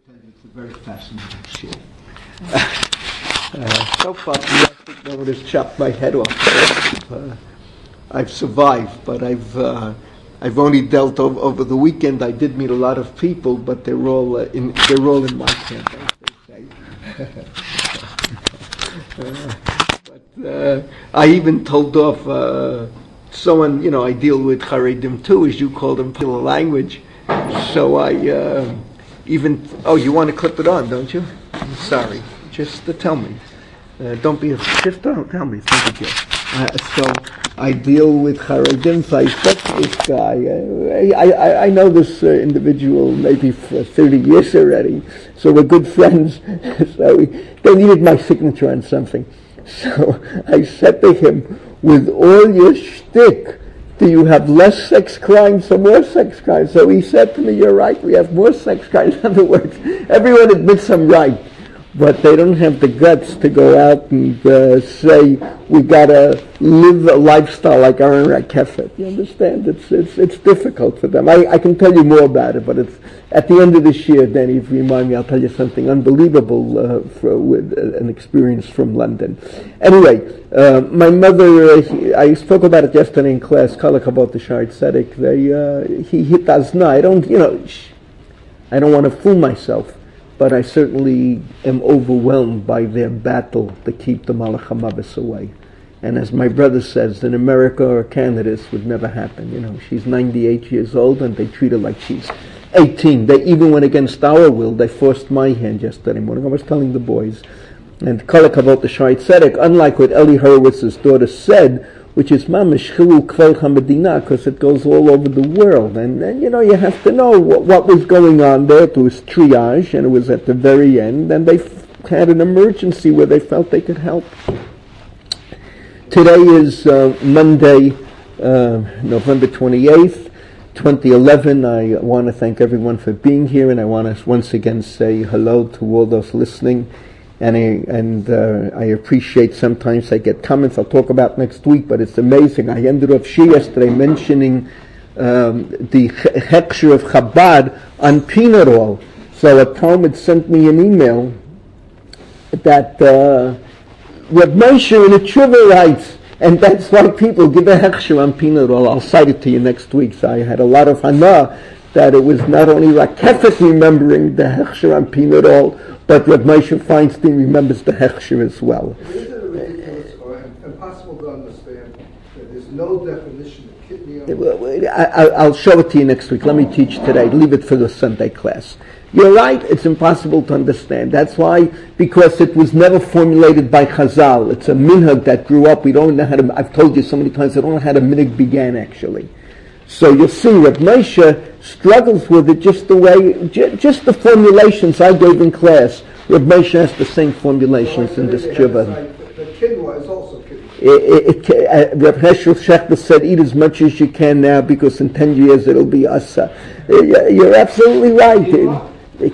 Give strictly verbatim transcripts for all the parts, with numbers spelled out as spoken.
It's a very fascinating shit. uh, so far, I think no one has chopped my head off. Uh, I've survived, but I've uh, I've only dealt over, over the weekend. I did meet a lot of people, but they're all uh, in they're all in my camp, as they say. uh, but uh, I even told off uh, someone. You know, I deal with Haredim too, as you call them, the language. So I. Uh, Even oh, you want to clip it on, don't you? I'm sorry, just uh, tell me. Uh, don't be a just don't tell me. Thank you. Uh, so I deal with Haredim. So I spoke to this guy. Uh, I, I I know this uh, individual maybe for thirty years already. So we're good friends. So we, they needed my signature on something. So I said to him, with all your shtick, do you have less sex crimes or more sex crimes? So he said to me, you're right, we have more sex crimes. In other words, everyone admits I'm right, but they don't have the guts to go out and uh, say, we gotta live a lifestyle like Aaron Rakefet. You understand? It's it's it's difficult for them. I, I can tell you more about it, but it's at the end of this year, Danny, if you remind me, I'll tell you something unbelievable uh, for, with uh, an experience from London. Anyway, uh, my mother, uh, he, I spoke about it yesterday in class, Kalach about the Shari Tzedek. They, uh, he hit Azna. I don't, you know, sh- I don't want to fool myself, but I certainly am overwhelmed by their battle to keep the Malach HaMavis away. And as my brother says, in America or Canada, this would never happen. You know, she's ninety-eight years old and they treat her like she's eighteen. They even went against our will. They forced my hand yesterday morning. I was telling the boys. And Kalach about the Shari Tzedek, unlike what Eli Horowitz's daughter said, which is Mamish Chilul Kvel HaMedina, because it goes all over the world. And, and you know, you have to know what, what was going on there. It was triage, and it was at the very end. And they f- had an emergency where they felt they could help. Today is uh, Monday, uh, November twenty-eighth, twenty eleven. I want to thank everyone for being here, and I want to once again say hello to all those listening. And I, and uh, I appreciate sometimes I get comments I'll talk about next week, but it's amazing. I ended up she yesterday mentioning um, the Heksher of Chabad on peanut oil. So a Talmud sent me an email that uh, Reb Moshe in a Tshuva writes, and that's why people give a Heksher on peanut oil. I'll cite it to you next week. So I had a lot of hana that it was not only Rakefet remembering the Heksher on peanut oil, but Reb Moshe Feinstein remembers the Heksher as well. Isn't it ridiculous or impossible to understand that there's no definition of kidney oil? I, I, I'll show it to you next week. Let me teach today. Leave it for the Sunday class. You're right, it's impossible to understand. That's why, because it was never formulated by Chazal. It's a minhag that grew up. We don't know how to, I've told you so many times, I don't know how the minhag began actually. So you'll see Reb Moshe struggles with it just the way, just the formulations I gave in class. Reb Moshe has the same formulations well, in this tshuva. The kidwa is also kidwa. It, it, uh, Reb Heschel Shechter said, eat as much as you can now because in ten years it'll be asa. Uh, you're absolutely right. Quinoa.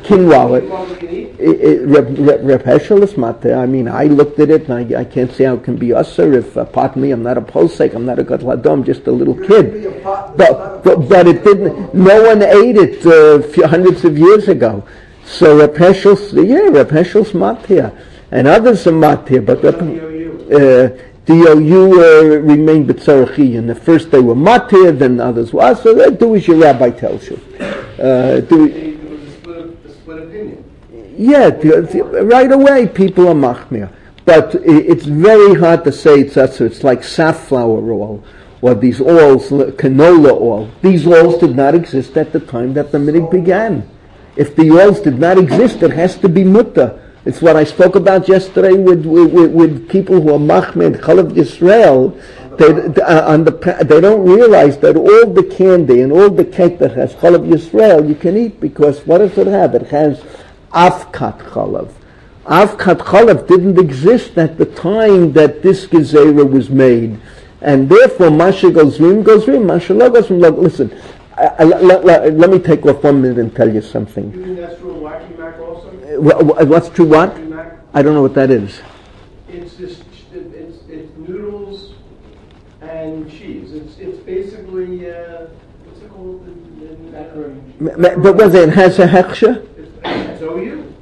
Quinoa. Reb, Reb, Reb Heschel is mate. I mean, I looked at it and I, I can't see how it can be asa if, uh, pardon me, I'm not a posek, I'm not a gadol hadam, just a little kid. But, but, but it didn't, no one ate it uh, few, hundreds of years ago. So Reb Heschel's, yeah, Reb Heschel's mate. And others are mate, but Reb, uh, D O U uh, remained b'tzarachi, and the first they were matir, then others were. So uh, do as your rabbi tells you. Uh, do, it was a split, a split opinion. Yeah, the, right away people are machmir. But it, it's very hard to say it's us. It's like safflower oil, or these oils, canola oil. These oils did not exist at the time that the minhag began. If the oils did not exist, it has to be mutter. It's what I spoke about yesterday with with, with people who are machmed Chalav Yisrael. They uh, on the they don't realize that all the candy and all the cake that has Chalav Yisrael you can eat because what does it have? It has Avkat Chalav. Avkat Chalav didn't exist at the time that this gezerah was made, and therefore Masha goes rim goes rim Masha lo goes rim. Listen, I, I, let, let, let me take off one minute and tell you something. You mean that's true of Wacky Mac also? What's true what? I don't know what that is. It's just it's, it's noodles and cheese. It's it's basically uh, what's it called? Macaroni. But whether it has a heksha? It's O U.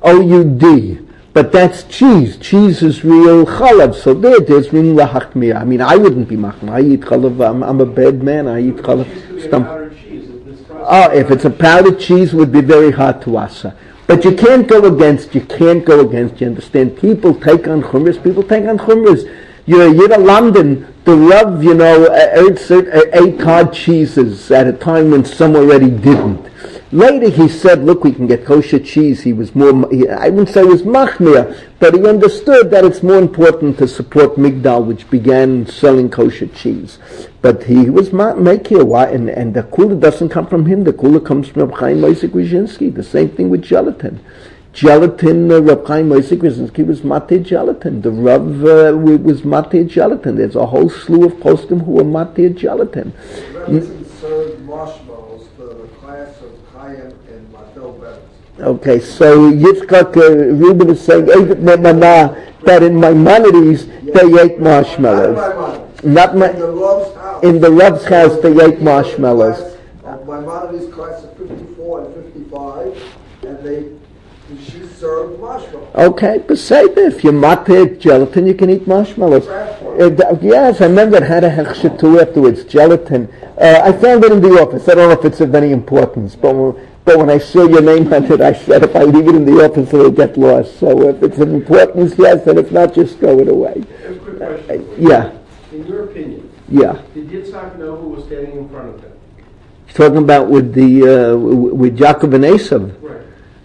O U D. But that's cheese. Cheese is real chalav. So there, there's room lahachmir. I mean, I wouldn't be machmir. I eat chalav. I'm, I'm a bad man. I eat chalav. Oh, if it's a powdered cheese, it would be very hard to asa. But you can't go against, you can't go against, you understand? People take on chumras, people take on chumras. You're, you're in London, the Rav, you know, ate, ate hard cheeses at a time when some already didn't. Later he said, look, we can get kosher cheese. He was more, he, I wouldn't say he was machmir, but he understood that it's more important to support Migdal, which began selling kosher cheese. But he was ma- making why, and, and the kula doesn't come from him. The kula comes from Reb Chaim Moshe Grodzinski. The same thing with gelatin. Gelatin, uh, Reb Chaim Moshe Grodzinski was mate gelatin. The Rav uh, was mate gelatin. There's a whole slew of poskim who were mate gelatin. Relatives served marshmallows for the class of Chaim and Matel Beres. Okay, so Yitzchak uh, Reuben is saying that in Maimonides yeah. they ate marshmallows. Not my, in the Rav's house. In the Rav's house, they ate marshmallows. Maimonides class of fifty-four and fifty-five, and they she served marshmallows. Okay, but say that if you mate gelatin, you can eat marshmallows. Uh, yes, I remember it had a hechshetu afterwards, gelatin. Uh, I found it in the office. I don't know if it's of any importance, but but when I saw your name on it, I said if I leave it in the office, it'll get lost. So if it's of importance, yes, and if not, just throw it away. A quick question. Uh, yeah. In your opinion, yeah. did Yitzhak know who was standing in front of him? He's talking about with the uh, with Yaakov and Esav. Right.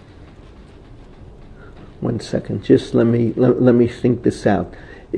One second, just let me let, let me think this out.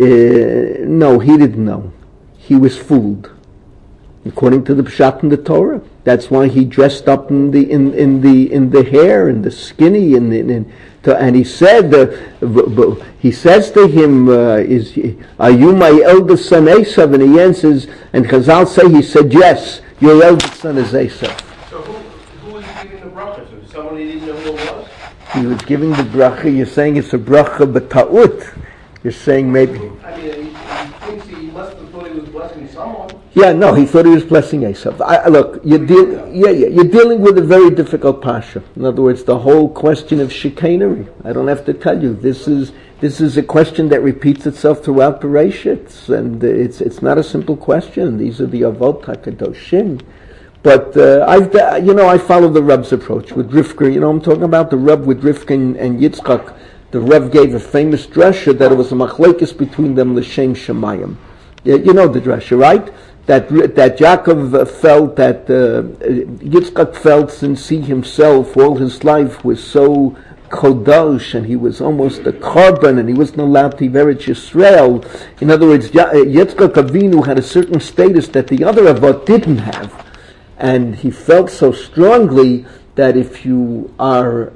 Uh, no, he didn't know. He was fooled, according to the Pshat in the Torah. That's why he dressed up in the in, in the in the hair and the skinny and in, in, and he said uh, he says to him, uh, "Is are you my eldest son Esav?" And he answers, and Chazal say he said, "Yes, your eldest son is Esav." So who who was he giving the bracha to? Someone he didn't know who it was? He was giving the bracha. You're saying it's a bracha b'ta'ut. You're saying maybe. I mean, he, he thinks he must have thought he was blessing someone. Yeah, no, he thought he was blessing Esav. I, I, look, you're deal, yeah, yeah, you're dealing with a very difficult pasha. In other words, the whole question of chicanery. I don't have to tell you. This is this is a question that repeats itself throughout Bereshit, and it's it's not a simple question. These are the Avot HaKadoshim. But uh, I've, you know, I follow the Rav's approach with Rivka. You know, I'm talking about the Rav with Rivka and, and Yitzchak. The Rav gave a famous drasha that it was a machlekes between them, l'shem shemayim. You know the drasha, right? That that Yaakov felt that uh, Yitzchak felt, since he himself all his life was so kodosh and he was almost a korban and he wasn't allowed to Eretz Yisrael. In other words, Yitzchak Avinu had a certain status that the other Avot didn't have. And he felt so strongly that if you are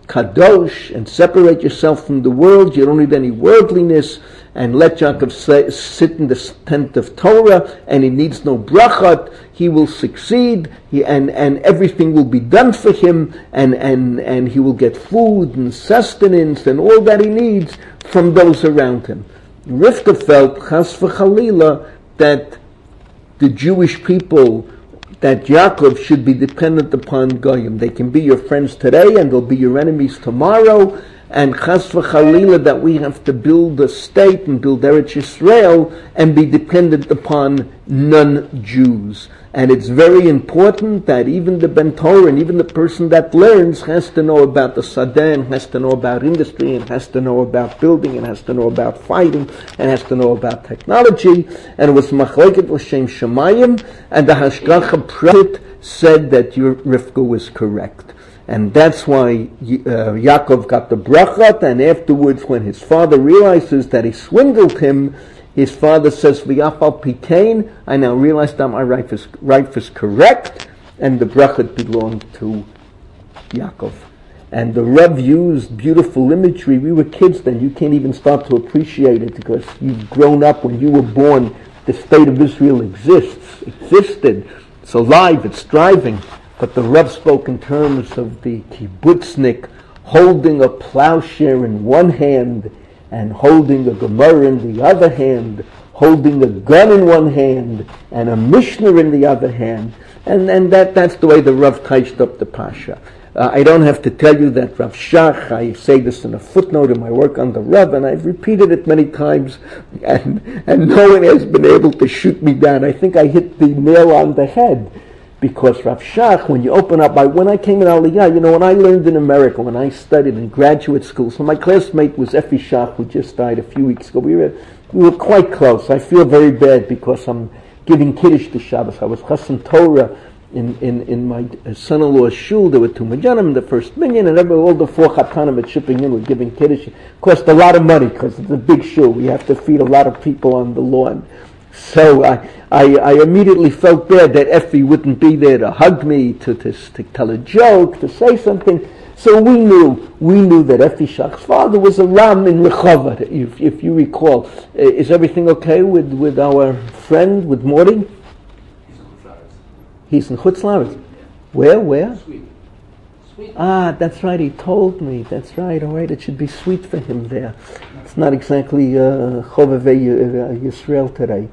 kadosh and separate yourself from the world, you don't need any worldliness, and let Yaakov say, sit in the tent of Torah, and he needs no brachat, he will succeed, he, and, and everything will be done for him, and, and, and he will get food and sustenance and all that he needs from those around him. Rivka felt, chas v'chalila, that the Jewish people, that Yaakov should be dependent upon Goyim. They can be your friends today and they'll be your enemies tomorrow. And chas v'chalila, that we have to build a state and build Eretz Yisrael and be dependent upon non-Jews. And it's very important that even the Ben Torah and even the person that learns has to know about the Sadeh, and has to know about industry, and has to know about building, and has to know about fighting, and has to know about technology. And it was machleket l'shem shemayim, and the Hashgacha Prophet said that your Rivka was correct. And that's why uh, Yaakov got the brachat, and afterwards when his father realizes that he swindled him, his father says, V'yafal pikein, I now realize that my wife is, wife is correct, and the brachat belonged to Yaakov. And the Rav used beautiful imagery. We were kids then, you can't even start to appreciate it, because you've grown up. When you were born, the state of Israel exists, existed, it's alive, it's thriving. But the Rav spoke in terms of the kibbutznik holding a plowshare in one hand, and holding a Gemara in the other hand, holding a gun in one hand, and a Mishnah in the other hand. And, and that, that's the way the Rav taiched up the Pasha. Uh, I don't have to tell you that Rav Shach, I say this in a footnote in my work on the Rav, and I've repeated it many times, and, and no one has been able to shoot me down. I think I hit the nail on the head, because Rav Shach, when you open up, I, when I came in Aliyah, you know, when I learned in America, when I studied in graduate school, so my classmate was Effie Shach, who just died a few weeks ago. We were, we were quite close. I feel very bad because I'm giving Kiddush to Shabbos. I was Chassan Torah in, in, in my son-in-law's shul. There were two Majanim in the first minyan, and every, all the four Chatanim at shipping in were giving Kiddush. It cost a lot of money because it's a big shul. We have to feed a lot of people on the lawn. So I, I, I immediately felt bad that Effie wouldn't be there to hug me, to, to, to tell a joke, to say something. So we knew, we knew that Effie Shach's father was a Ram in Rehovot, if, if you recall. Uh, is everything okay with, with our friend, with Morty? He's in Chutz La'aretz. Where, where? Sweet. Sweet. Ah, that's right, he told me. That's right, all right, it should be sweet for him there. It's not exactly uh, Chovevei Yisrael today.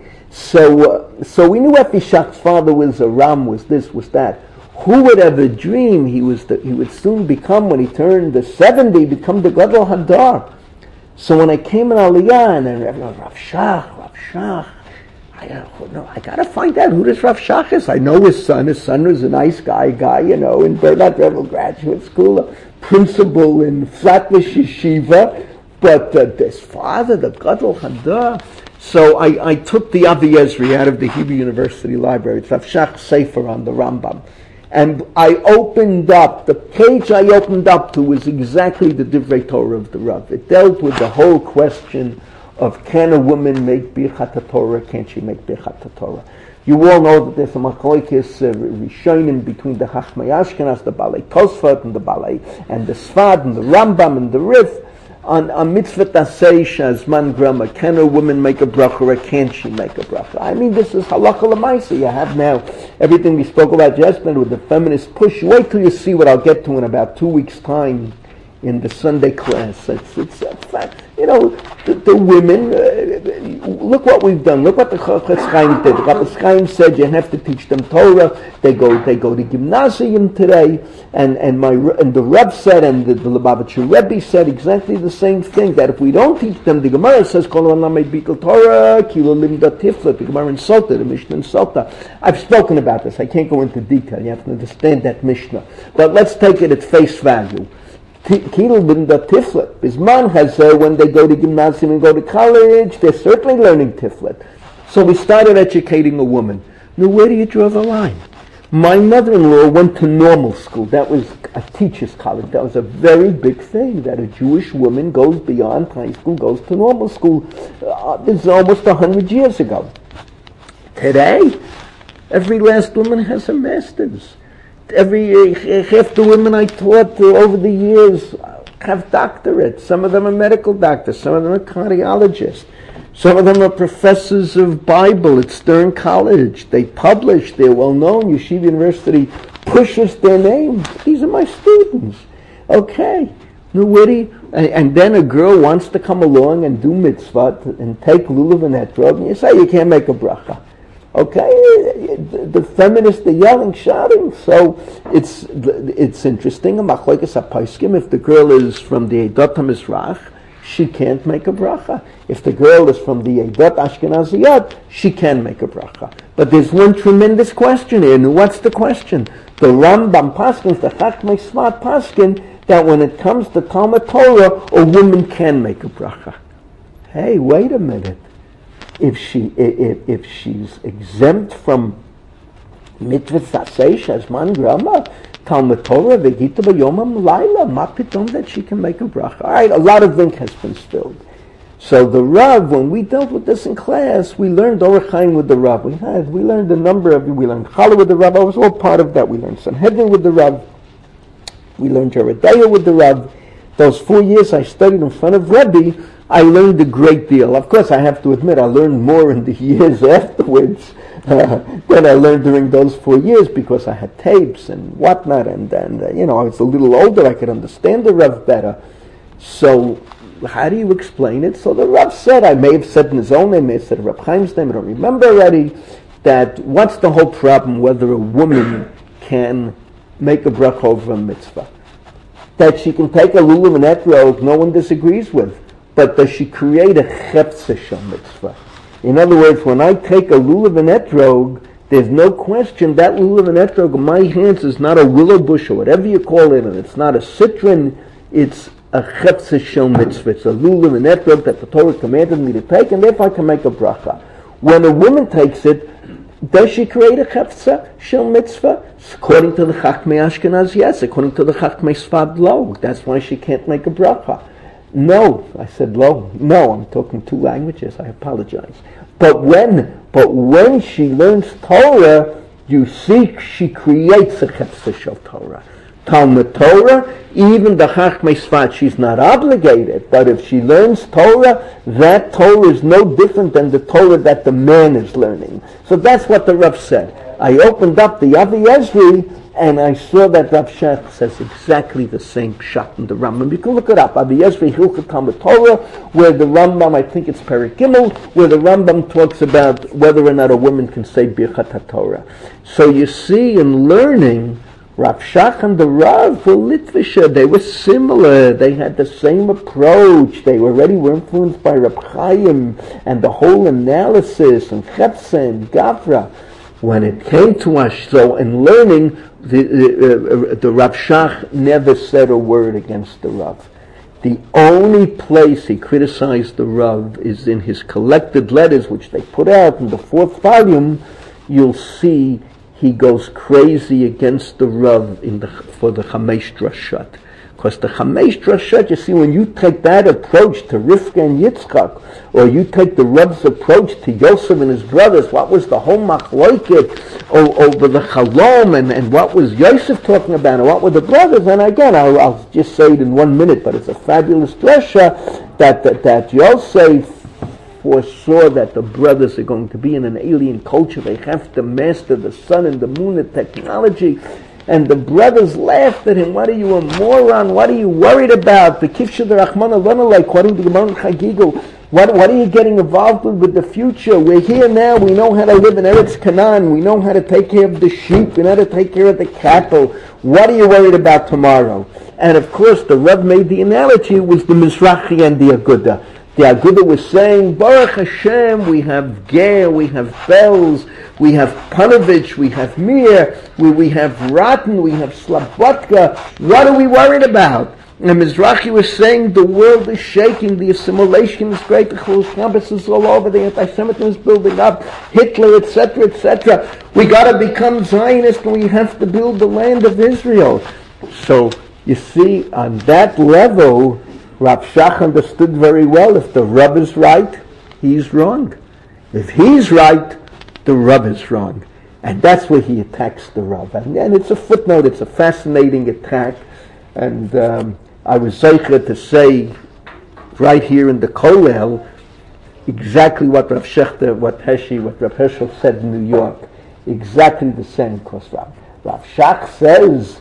So uh, so we knew Effie Shach's father was a Ram, was this, was that. Who would ever dream he was the, he would soon become, when he turned the seventy, become the Gadol Hadar. So when I came in Aliyah, and then everyone, Rav Shach, Rav Shach, I, uh, no, I gotta find out who this Rav Shach is. I know his son. His son was a nice guy, guy, you know, in Bernard Revel Graduate School, a principal in Flatbush Yeshiva. But uh, this father, the Gadol Hadar. So I, I took the Avi Ezri out of the Hebrew University Library. It's Rav Shach's Sefer on the Rambam. And I opened up, the page I opened up to was exactly the Divrei Torah of the Rav. It dealt with the whole question of, can a woman make Birchat Torah, can't she make Birchat Torah? You all know that there's a machlokes uh, rishonim between the Chachmei Ashkenaz, the Balei Tosfot, and the Balei, and the Sfad, and the Rambam, and the Rif, on, on mitzvah tasei shazman grama. Can a woman make a bracha or can't she make a bracha? I mean, this is halacha l'maisa. You have now everything we spoke about yesterday with the feminist push. Wait till you see what I'll get to in about two weeks' time in the Sunday class. It's, it's a fact. You know, the, the women, uh, look what we've done. Look what the Chafetz Chaim did. The Chafetz Chaim said you have to teach them Torah. They go, they go to gymnasium today, and and my and the Rebbe said, and the, the Lubavitcher Rebbe said exactly the same thing. That if we don't teach them, the Gemara says Kol Olam Bikol Torah Kilo Limda Tiflet. The Gemara insulted, the Mishnah insulted. I've spoken about this. I can't go into detail. You have to understand that Mishnah. But let's take it at face value. Kilo Limda Tiflet. Bisman has uh, when they go to gymnasium and go to college, they're certainly learning Tiflet. So we started educating a woman. Now, where do you draw the line? My mother-in-law went to normal school. That was a teacher's college. That was a very big thing, that a Jewish woman goes beyond high school, goes to normal school. Uh, this is almost a hundred years ago. Today, every last woman has a master's. Every uh, half the women I taught uh, over the years have doctorates. Some of them are medical doctors. Some of them are cardiologists. Some of them are professors of Bible at Stern College. They publish. They're well known. Yeshiva University pushes their names. These are my students. Okay. Now, where do you, and, and then a girl wants to come along and do mitzvah and take lulav and etrog, and you say you can't make a bracha. Okay, the, the feminists are yelling, shouting. So it's it's interesting. A machlokes haposkim. If the girl is from the Eidot HaMizrach, she can't make a bracha. If the girl is from the Eidot Ashkenaziyot, she can make a bracha. But there's one tremendous question here. And what's the question? The Rambam paskins, the Chachmei Sfat paskin, that when it comes to Talmud Torah, a woman can make a bracha. Hey, wait a minute. If she if, if she's exempt from mitzvah tasei shazman grama, Talmud Torah v'gita b'yomam laila, ma pitom that she can make a bracha. All right, a lot of ink has been spilled. So the Rav, when we dealt with this in class, we learned Orach Chaim with the Rav. We had we learned a number of we learned Chala with the Rav. I was all part of that. We learned Sanhedrin with the Rav. We learned Yeridea with the Rav. Those four years I studied in front of Rebbe, I learned a great deal. Of course, I have to admit, I learned more in the years afterwards uh, than I learned during those four years because I had tapes and whatnot, and, and uh, you know, I was a little older, I could understand the Rav better. So, how do you explain it? So the Rav said, I may have said in his own name, I may have said Rav Chaim's name, I don't remember already, that what's the whole problem whether a woman can make a bracha over a mitzvah. That she can take a lulav and etrog, no one disagrees with. But does she create a chepsa shel mitzvah? In other words, when I take a lulav and etrog, there's no question that lulav and etrog in my hands is not a willow bush or whatever you call it, and it's not a citron, it's a chepsa shel mitzvah. It's a lulav and etrog that the Torah commanded me to take, and therefore I can make a bracha. When a woman takes it, does she create a chepsa shel mitzvah? According to the Chachmei Ashkenaz, yes. According to the Chachmei Sfad, lo. That's why she can't make a bracha. No, I said lo. No, I'm talking two languages. I apologize. But when, but when she learns Torah, you see she creates a chepsa shel Torah. Talmud Torah, even the Chachmei Sfat, she's not obligated, but if she learns Torah, that Torah is no different than the Torah that the man is learning. So that's what the Rav said. I opened up the Avi Ezri, and I saw that Rav Shach says exactly the same pshat in the Rambam. You can look it up, Avi Ezri, Hilchot Talmud Torah, where the Rambam, I think it's Perek Gimel, where the Rambam talks about whether or not a woman can say Birchat HaTorah. So you see, in learning, Rav Shach and the Rav were Litvisha. They were similar. They had the same approach. They already were influenced by Reb Chaim and the whole analysis and Chepsa and Gavra. When it came to us, so in learning, the, the, uh, the Rav Shach never said a word against the Rav. The only place he criticized the Rav is in his collected letters, which they put out in the fourth volume. You'll see he goes crazy against the Rav in the, for the Chamesh Drashat. Because the Chamesh Drashat, you see, when you take that approach to Rivka and Yitzchak, or you take the Rav's approach to Yosef and his brothers, what was the whole machloket over the Chalom, and, and what was Yosef talking about, and what were the brothers? And again, I'll, I'll just say it in one minute, but it's a fabulous drasha that, that, that Yosef foresaw that the brothers are going to be in an alien culture. They have to master the sun and the moon and technology. And the brothers laughed at him. What are you, a moron? What are you worried about? The Kifsha the Rahman Allah, according to the Gemara Chagigo. What, what are you getting involved with with the future? We're here now. We know how to live in Eretz Canaan. We know how to take care of the sheep. We know how to take care of the cattle. What are you worried about tomorrow? And of course, the Rav made the analogy was the Mizrahi and the Aguda. The Aguda was saying, Baruch Hashem, we have Ger, we have bells, we have Panovich, we have Mir, we, we have Rotten, we have Slabotka. What are we worried about? And Mizrahi was saying the world is shaking, the assimilation is great, the Chilul Shabbos is all over, the anti-Semitism is building up, Hitler, et cetera, et cetera. We got to become Zionist and we have to build the land of Israel. So, you see, on that level, Rav Shach understood very well, if the Rav is right, he's wrong. If he's right, the Rav is wrong. And that's where he attacks the Rav. And, and it's a footnote, it's a fascinating attack. And um, I was zeicher to say, right here in the Kollel, exactly what Rav Shechter, what Heshi, what Rav Herschel said in New York. Exactly the same, because Rav, Rav Shach says,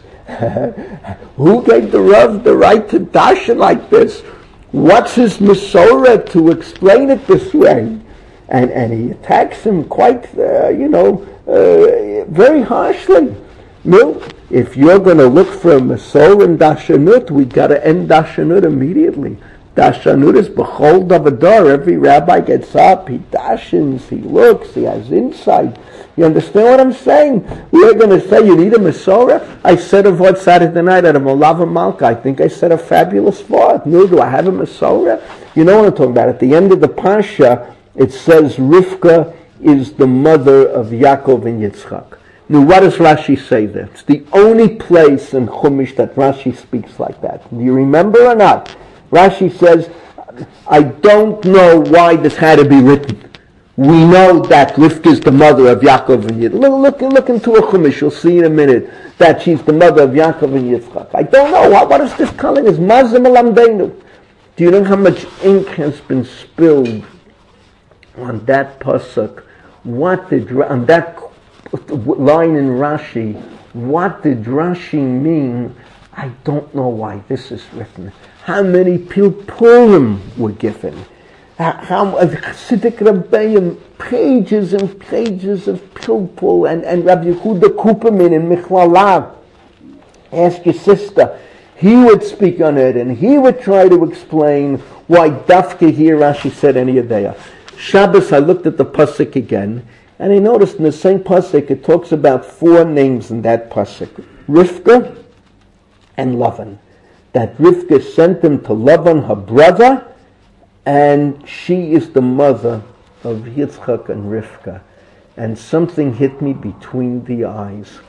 who gave the Rav the right to darshan like this? What's his Masorah to explain it this way? And and he attacks him quite, uh, you know, uh, very harshly. No, if you're going to look for a Masorah and Dashanut, we got to end Dashanut immediately. Dashanut is b'chol davadar. Every rabbi gets up, he dashens, he looks, he has insight. You understand what I'm saying? We're going to say you need a Masorah. I said a vod Saturday night at a Molava Malka. I think I said a fabulous vod. No, do I have a Masorah? You know what I'm talking about. At the end of the Pasha, it says Rivka is the mother of Yaakov and Yitzchak. Now, what does Rashi say there? It's the only place in Chumash that Rashi speaks like that. Do you remember or not? Rashi says, I don't know why this had to be written. We know that Rivka is the mother of Yaakov and Yitzchak. Look, look, look into a Chumash, you'll see in a minute that she's the mother of Yaakov and Yitzchak. I don't know, what, what is this calling? Is Mazim Alamdeinu. Do you know how much ink has been spilled on that pasuk? What did, on that line in Rashi, what did Rashi mean? I don't know why this is written. How many pilpurim were given? How Chassidic Rabbeim, pages and pages of pilpul, and, and Rabbi Yehuda Kuperman and Michlalav. Ask your sister. He would speak on it, and he would try to explain why Dafka here Rashi said any of there. Shabbos, I looked at the pasuk again, and I noticed in the same pasuk it talks about four names in that pasuk: Rivka and Lavan. That Rivka sent them to Lavan, her brother, and she is the mother of Yitzchak and Rivka. And something hit me between the eyes.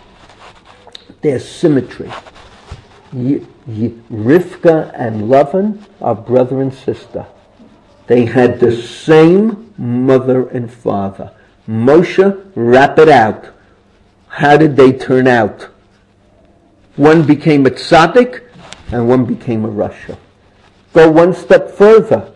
There's symmetry. Y- y- Rivka and Lavan are brother and sister. They had the same mother and father. Moshe, wrap it out. How did they turn out? One became a tzaddik and one became a rasha. Go one step further.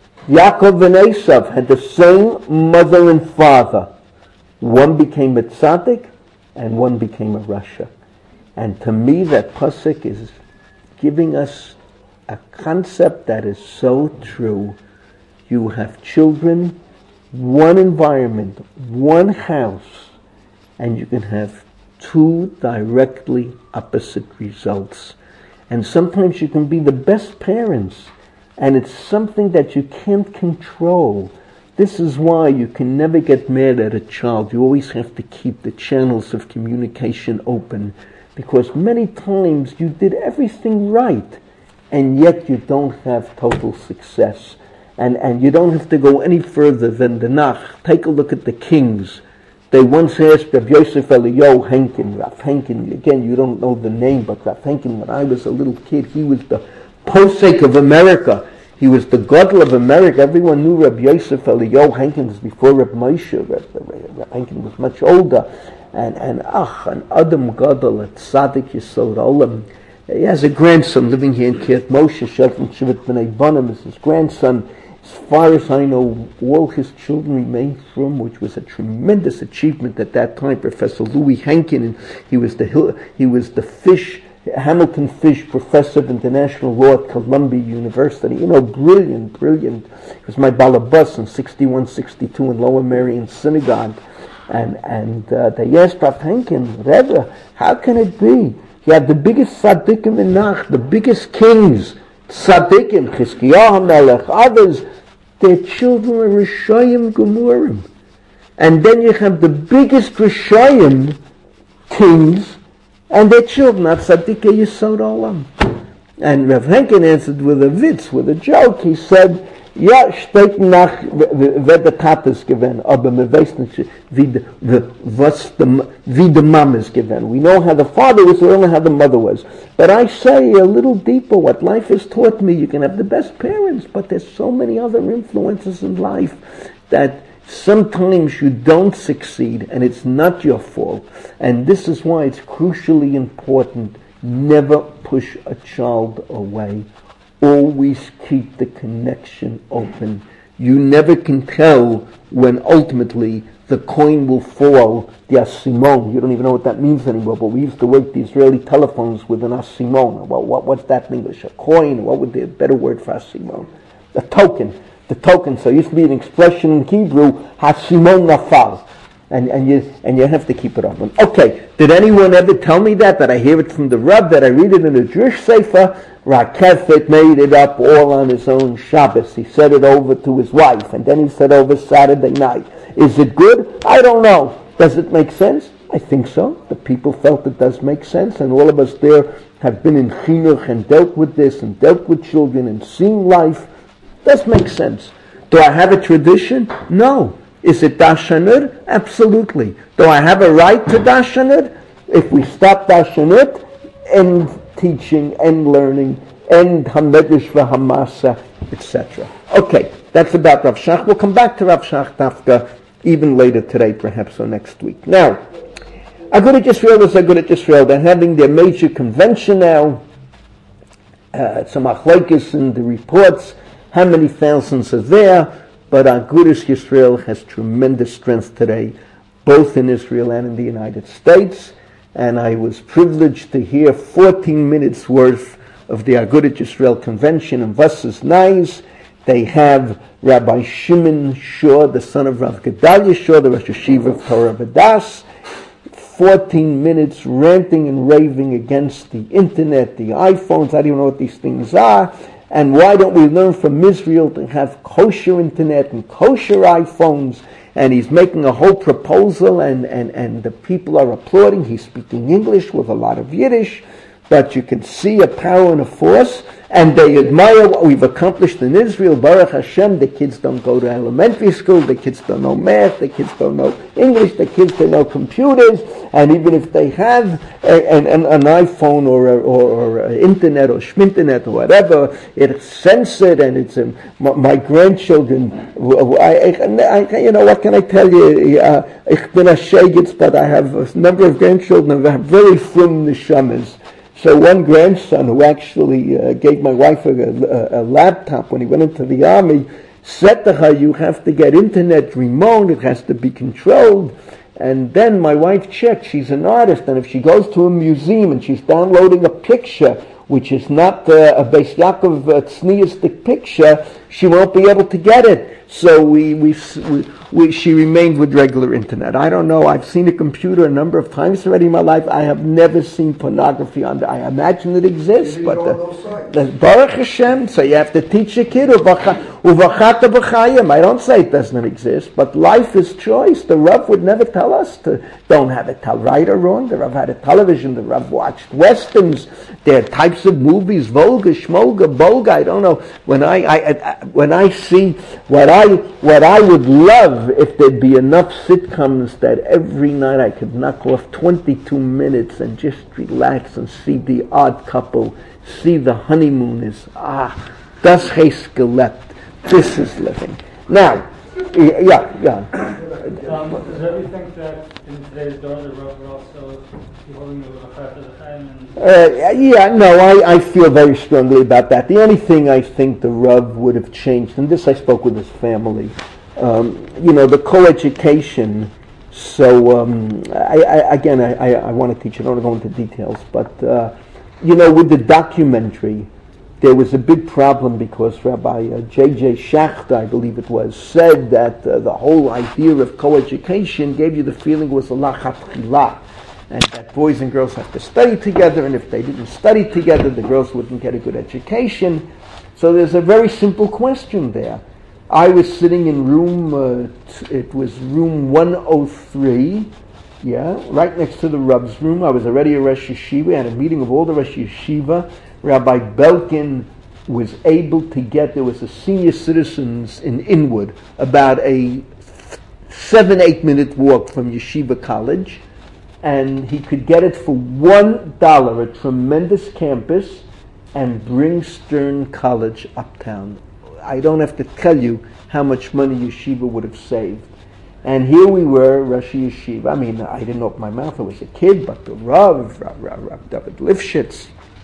Yaakov and Esav had the same mother and father. One became a tzaddik and one became a rasha. And to me that pasuk is giving us a concept that is so true. You have children, one environment, one house, and you can have two directly opposite results. And sometimes you can be the best parents, and it's something that you can't control. This is why you can never get mad at a child. You always have to keep the channels of communication open, because many times you did everything right, and yet you don't have total success. And and you don't have to go any further than the Nach. Take a look at the kings. They once asked Rav Yosef Eliyahu Henkin, Rav Henkin, again, you don't know the name, but Rav Henkin, when I was a little kid, he was the posek of America. He was the Gadol of America. Everyone knew Rav Yosef Eliyahu Henkin was before Rav Moshe. Rav, Rav Henkin was much older. And, and ach, an Adam Gadol, a Tzaddik Yesod Olam. He has a grandson living here in Kiryat Moshe, Shelton Shivit B'nai Banim is his grandson. As far as I know, all his children remained from, which was a tremendous achievement at that time. Professor Louis Henkin, and he was the he was the Fish Hamilton Fish Professor of International Law at Columbia University. You know, brilliant, brilliant. He was my balabus in sixty-one, sixty-two in Lower Merion Synagogue, and and uh, they asked Rav Henkin, Rebbe, how can it be? You have the biggest tzaddikim in Nach, the biggest kings, tzaddikim, Chizkiyahu HaMelech, others. Their children are Rishayim Gemurim. And then you have the biggest Rishayim kings, and their children are Tzaddikei Yesod Olam. And Rav Henkin answered with a vitz, with a joke. He said, Ja, steht nach, wer der Tat ist gewesen, aber man weiß nicht, wie the, the, was the, wie the mom is given. We know how the father was, we don't know how the mother was. But I say a little deeper, what life has taught me, you can have the best parents, but there's so many other influences in life that sometimes you don't succeed, and it's not your fault. And this is why it's crucially important, never push a child away. Always keep the connection open. You never can tell when ultimately the coin will fall, the asimon. You don't even know what that means anymore, but we used to work the Israeli telephones with an asimon. Well, what, what's that in English? A coin? What would be a better word for asimon? A token. The token. So it used to be an expression in Hebrew, hasimon nafal. And, and you and you have to keep it open. Okay, did anyone ever tell me that? That I hear it from the Rab? That I read it in a Jewish Sefer? Rakefet made it up all on his own Shabbos. He said it over to his wife, and then he said over Saturday night. Is it good? I don't know. Does it make sense? I think so. The people felt it does make sense, and all of us there have been in chinuch and dealt with this and dealt with children and seen life. It does make sense. Do I have a tradition? No. Is it dashanut? Absolutely. Do I have a right to dashanut? If we stop dashanut, end teaching, end learning, end hamedrash v'hamasa, et cetera. Okay, that's about Rav Shach. We'll come back to Rav Shach Dafka even later today, perhaps, or next week. Now, Agudat Yisrael is Agudat Yisrael. They're having their major convention now. Uh, some achlokes in the reports. How many thousands are there? But Agudas Yisrael has tremendous strength today, both in Israel and in the United States. And I was privileged to hear fourteen minutes worth of the Agudat Yisrael convention in Vassas Nais. They have Rabbi Shimon Shor, the son of Rav Gedalia Shor, the Rosh Yeshiva of Torah B'das. fourteen minutes ranting and raving against the internet, the iPhones, I don't even know what these things are, and why don't we learn from Israel to have kosher internet and kosher iPhones? And he's making a whole proposal, and, and, and the people are applauding. He's speaking English with a lot of Yiddish, but you can see a power and a force, and they admire what we've accomplished in Israel. Baruch Hashem, the kids don't go to elementary school, the kids don't know math, the kids don't know English, the kids don't know computers, and even if they have a, an, an, an iPhone or, a, or, or a internet or schminternet or whatever, it's censored, and it's um, my, my grandchildren, I, I, you know, what can I tell you? Uh, ich bin a shegitz, but I have a number of grandchildren that have very frum neshamas. So one grandson who actually uh, gave my wife a, a, a laptop when he went into the army said to her, you have to get internet remote, it has to be controlled. And then my wife checked, she's an artist, and if she goes to a museum and she's downloading a picture which is not uh, a Beis Yaakov uh, tzniistic picture, she won't be able to get it. So we, we, we, we, she remained with regular internet. I don't know. I've seen a computer a number of times already in my life. I have never seen pornography on there. I imagine it exists, Maybe but the, the Baruch Hashem. So you have to teach your kid uvachata b'chayim. I don't say it doesn't exist, but life is choice. The Rav would never tell us to don't have it tell right or wrong. The Rav had a television. The Rav watched westerns. There are types of movies, Volga, Shmolga, Bolga. I don't know. When I, I, I when I see what I what I would love if there'd be enough sitcoms that every night I could knock off twenty-two minutes and just relax and see The Odd Couple, see The Honeymooners. Ah, das heißt gelebt. This is living. Now, yeah, yeah. Um, does Rebbe think that in today's door the Rav would also be holding the Vachata L'chaim? Uh, yeah, no, I, I feel very strongly about that. The only thing I think the Rav would have changed, and this I spoke with his family, um, you know, the co-education. So, um, I, I, again, I, I, I want to teach, I don't want to go into details, but, uh, you know, with the documentary, there was a big problem because Rabbi uh, J J Schachter, I believe it was, said that uh, the whole idea of co-education gave you the feeling it was a lachatchila, and that boys and girls have to study together, and if they didn't study together, the girls wouldn't get a good education. So there's a very simple question there. I was sitting in room, uh, t- it was room one oh three, yeah, right next to the Rav's room. I was already a Rosh Yeshiva, I had a meeting of all the Rosh Yeshiva. Rabbi Belkin was able to get, there was a senior citizens in Inwood, about a seven, eight minute walk from Yeshiva College, and he could get it for one dollar, a tremendous campus, and bring Stern College uptown. I don't have to tell you how much money Yeshiva would have saved. And here we were, Rosh Yeshiva. I mean, I didn't open my mouth, I was a kid, but the Rav, Rav, Rav, Rav David Lifshitz,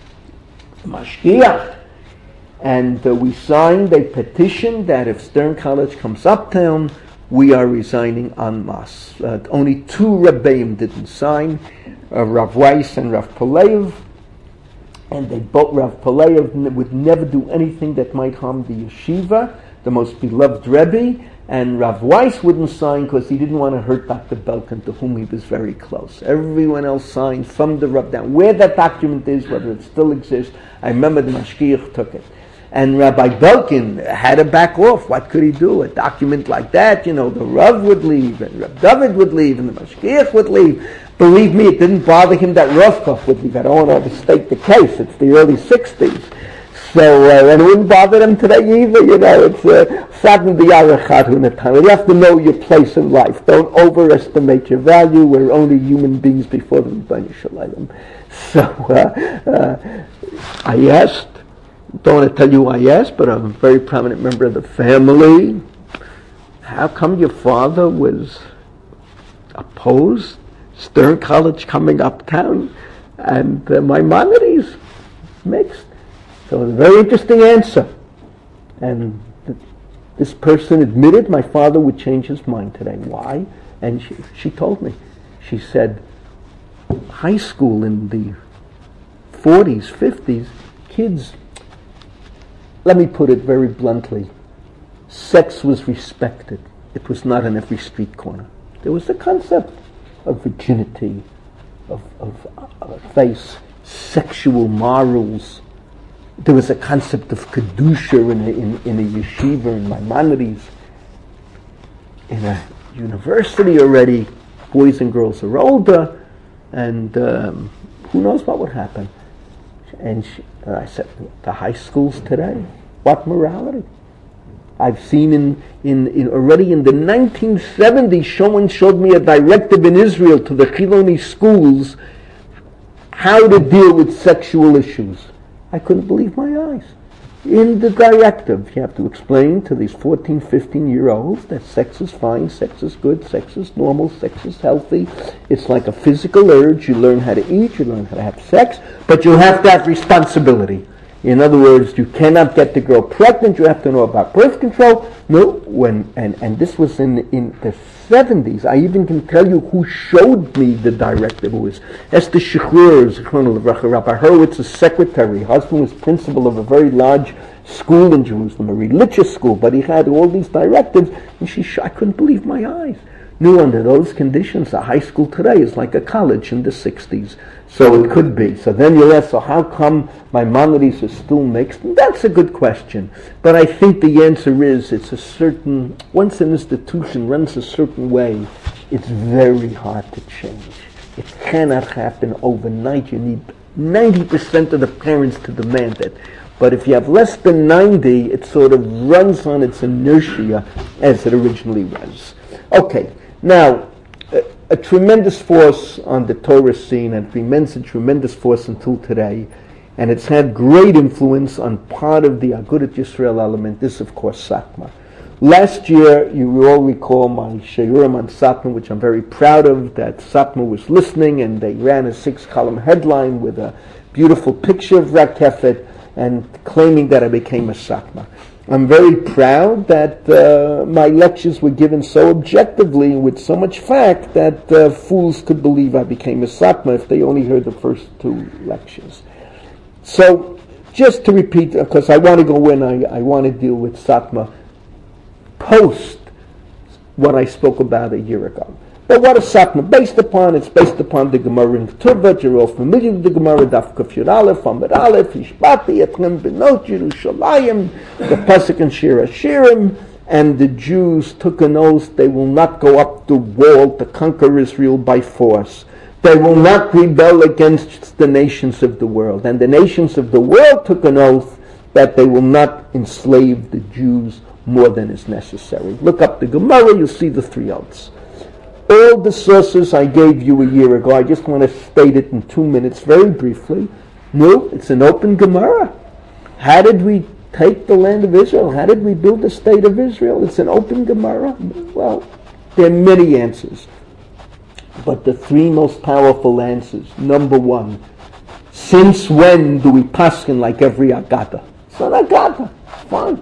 Mashgiach, and uh, we signed a petition that if Stern College comes uptown, we are resigning en masse. Uh, only two Rebbeim didn't sign, uh, Rav Weiss and Rav Palev, and they both, Rav Palev would never do anything that might harm the yeshiva, the most beloved Rebbe, and Rav Weiss wouldn't sign because he didn't want to hurt Doctor Belkin, to whom he was very close. Everyone else signed from the Rav down. Where that document is, whether it still exists, I remember the Mashgiach took it. And Rabbi Belkin had to back off. What could he do? A document like that, you know, the Rav would leave, and Rav David would leave, and the Mashgiach would leave. Believe me, it didn't bother him that Rovkov would leave. I don't want to overstate the case. It's the early sixties. So, uh, and it wouldn't bother them today either, you know, it's sadden the yarachat in the time. You have to know your place in life. Don't overestimate your value. We're only human beings before the Rebbeinu Shalom. So, uh, uh, I asked, don't want to tell you who I asked, but I'm a very prominent member of the family. How come your father was opposed? Stern College coming uptown? And uh, my Maimonides mixed. So it was a very interesting answer. And th- this person admitted my father would change his mind today. Why? And she, she told me. She said, high school in the forties, fifties, kids, let me put it very bluntly, sex was respected. It was not on every street corner. There was the concept of virginity, of, of uh, face sexual morals. There was a concept of kedusha in a, in, in a yeshiva in Maimonides. In a university already, boys and girls are older, and um, who knows what would happen. And she, uh, I said, the high schools today, what morality? I've seen in, in, in already in the nineteen seventies, someone showed me a directive in Israel to the Chiloni schools how to deal with sexual issues. I couldn't believe my eyes. In the directive, you have to explain to these fourteen, fifteen year olds that sex is fine, sex is good, sex is normal, sex is healthy. It's like a physical urge. You learn how to eat, you learn how to have sex, but you have to have responsibility. In other words, you cannot get the girl pregnant. You have to know about birth control. No, when and, and this was in in the seventies. I even can tell you who showed me the directive. It was Esther Shechlur, Zichrono Livracha, Rabbi Hurwitz's secretary. Her husband was principal of a very large school in Jerusalem, a religious school, but he had all these directives, and she sh- I couldn't believe my eyes. Knew under those conditions, a high school today is like a college in the sixties. So it could be. So then you'll ask, so how come Maimonides is still mixed? And that's a good question. But I think the answer is, it's a certain, once an institution runs a certain way, it's very hard to change. It cannot happen overnight. You need ninety percent of the parents to demand it. But if you have less than ninety, it sort of runs on its inertia as it originally was. Okay. Now, a, a tremendous force on the Torah scene, and remains a tremendous force until today, and it's had great influence on part of the Agudat Yisrael element, is of course Satmar. Last year, you will all recall my Sheyurim on Satmar, which I'm very proud of, that Satmar was listening, and they ran a six-column headline with a beautiful picture of Rakefet, and claiming that I became a Satmar. I'm very proud that uh, my lectures were given so objectively with so much fact that uh, fools could believe I became a Satmar if they only heard the first two lectures. So, just to repeat, because I want to go in, I, I want to deal with Satmar post what I spoke about a year ago. But what is Satmar based upon? It's based upon the Gemara in Ketuvot. You're all familiar with the Gemara, Daf Kuf Yud Aleph, Amud Aleph, Hishbati, Etrem Benot, Yerushalayim, the Pasuk in Shir HaShirim, and the Jews took an oath they will not go up the wall to conquer Israel by force. They will not rebel against the nations of the world. And the nations of the world took an oath that they will not enslave the Jews more than is necessary. Look up the Gemara, you'll see the three oaths. All the sources I gave you a year ago, I just want to state it in two minutes very briefly. No, it's an open Gemara. How did we take the land of Israel? How did we build the state of Israel? It's an open Gemara. Well, there are many answers. But the three most powerful answers. Number one, since when do we paskin like every Agada? It's not Agada. Fine.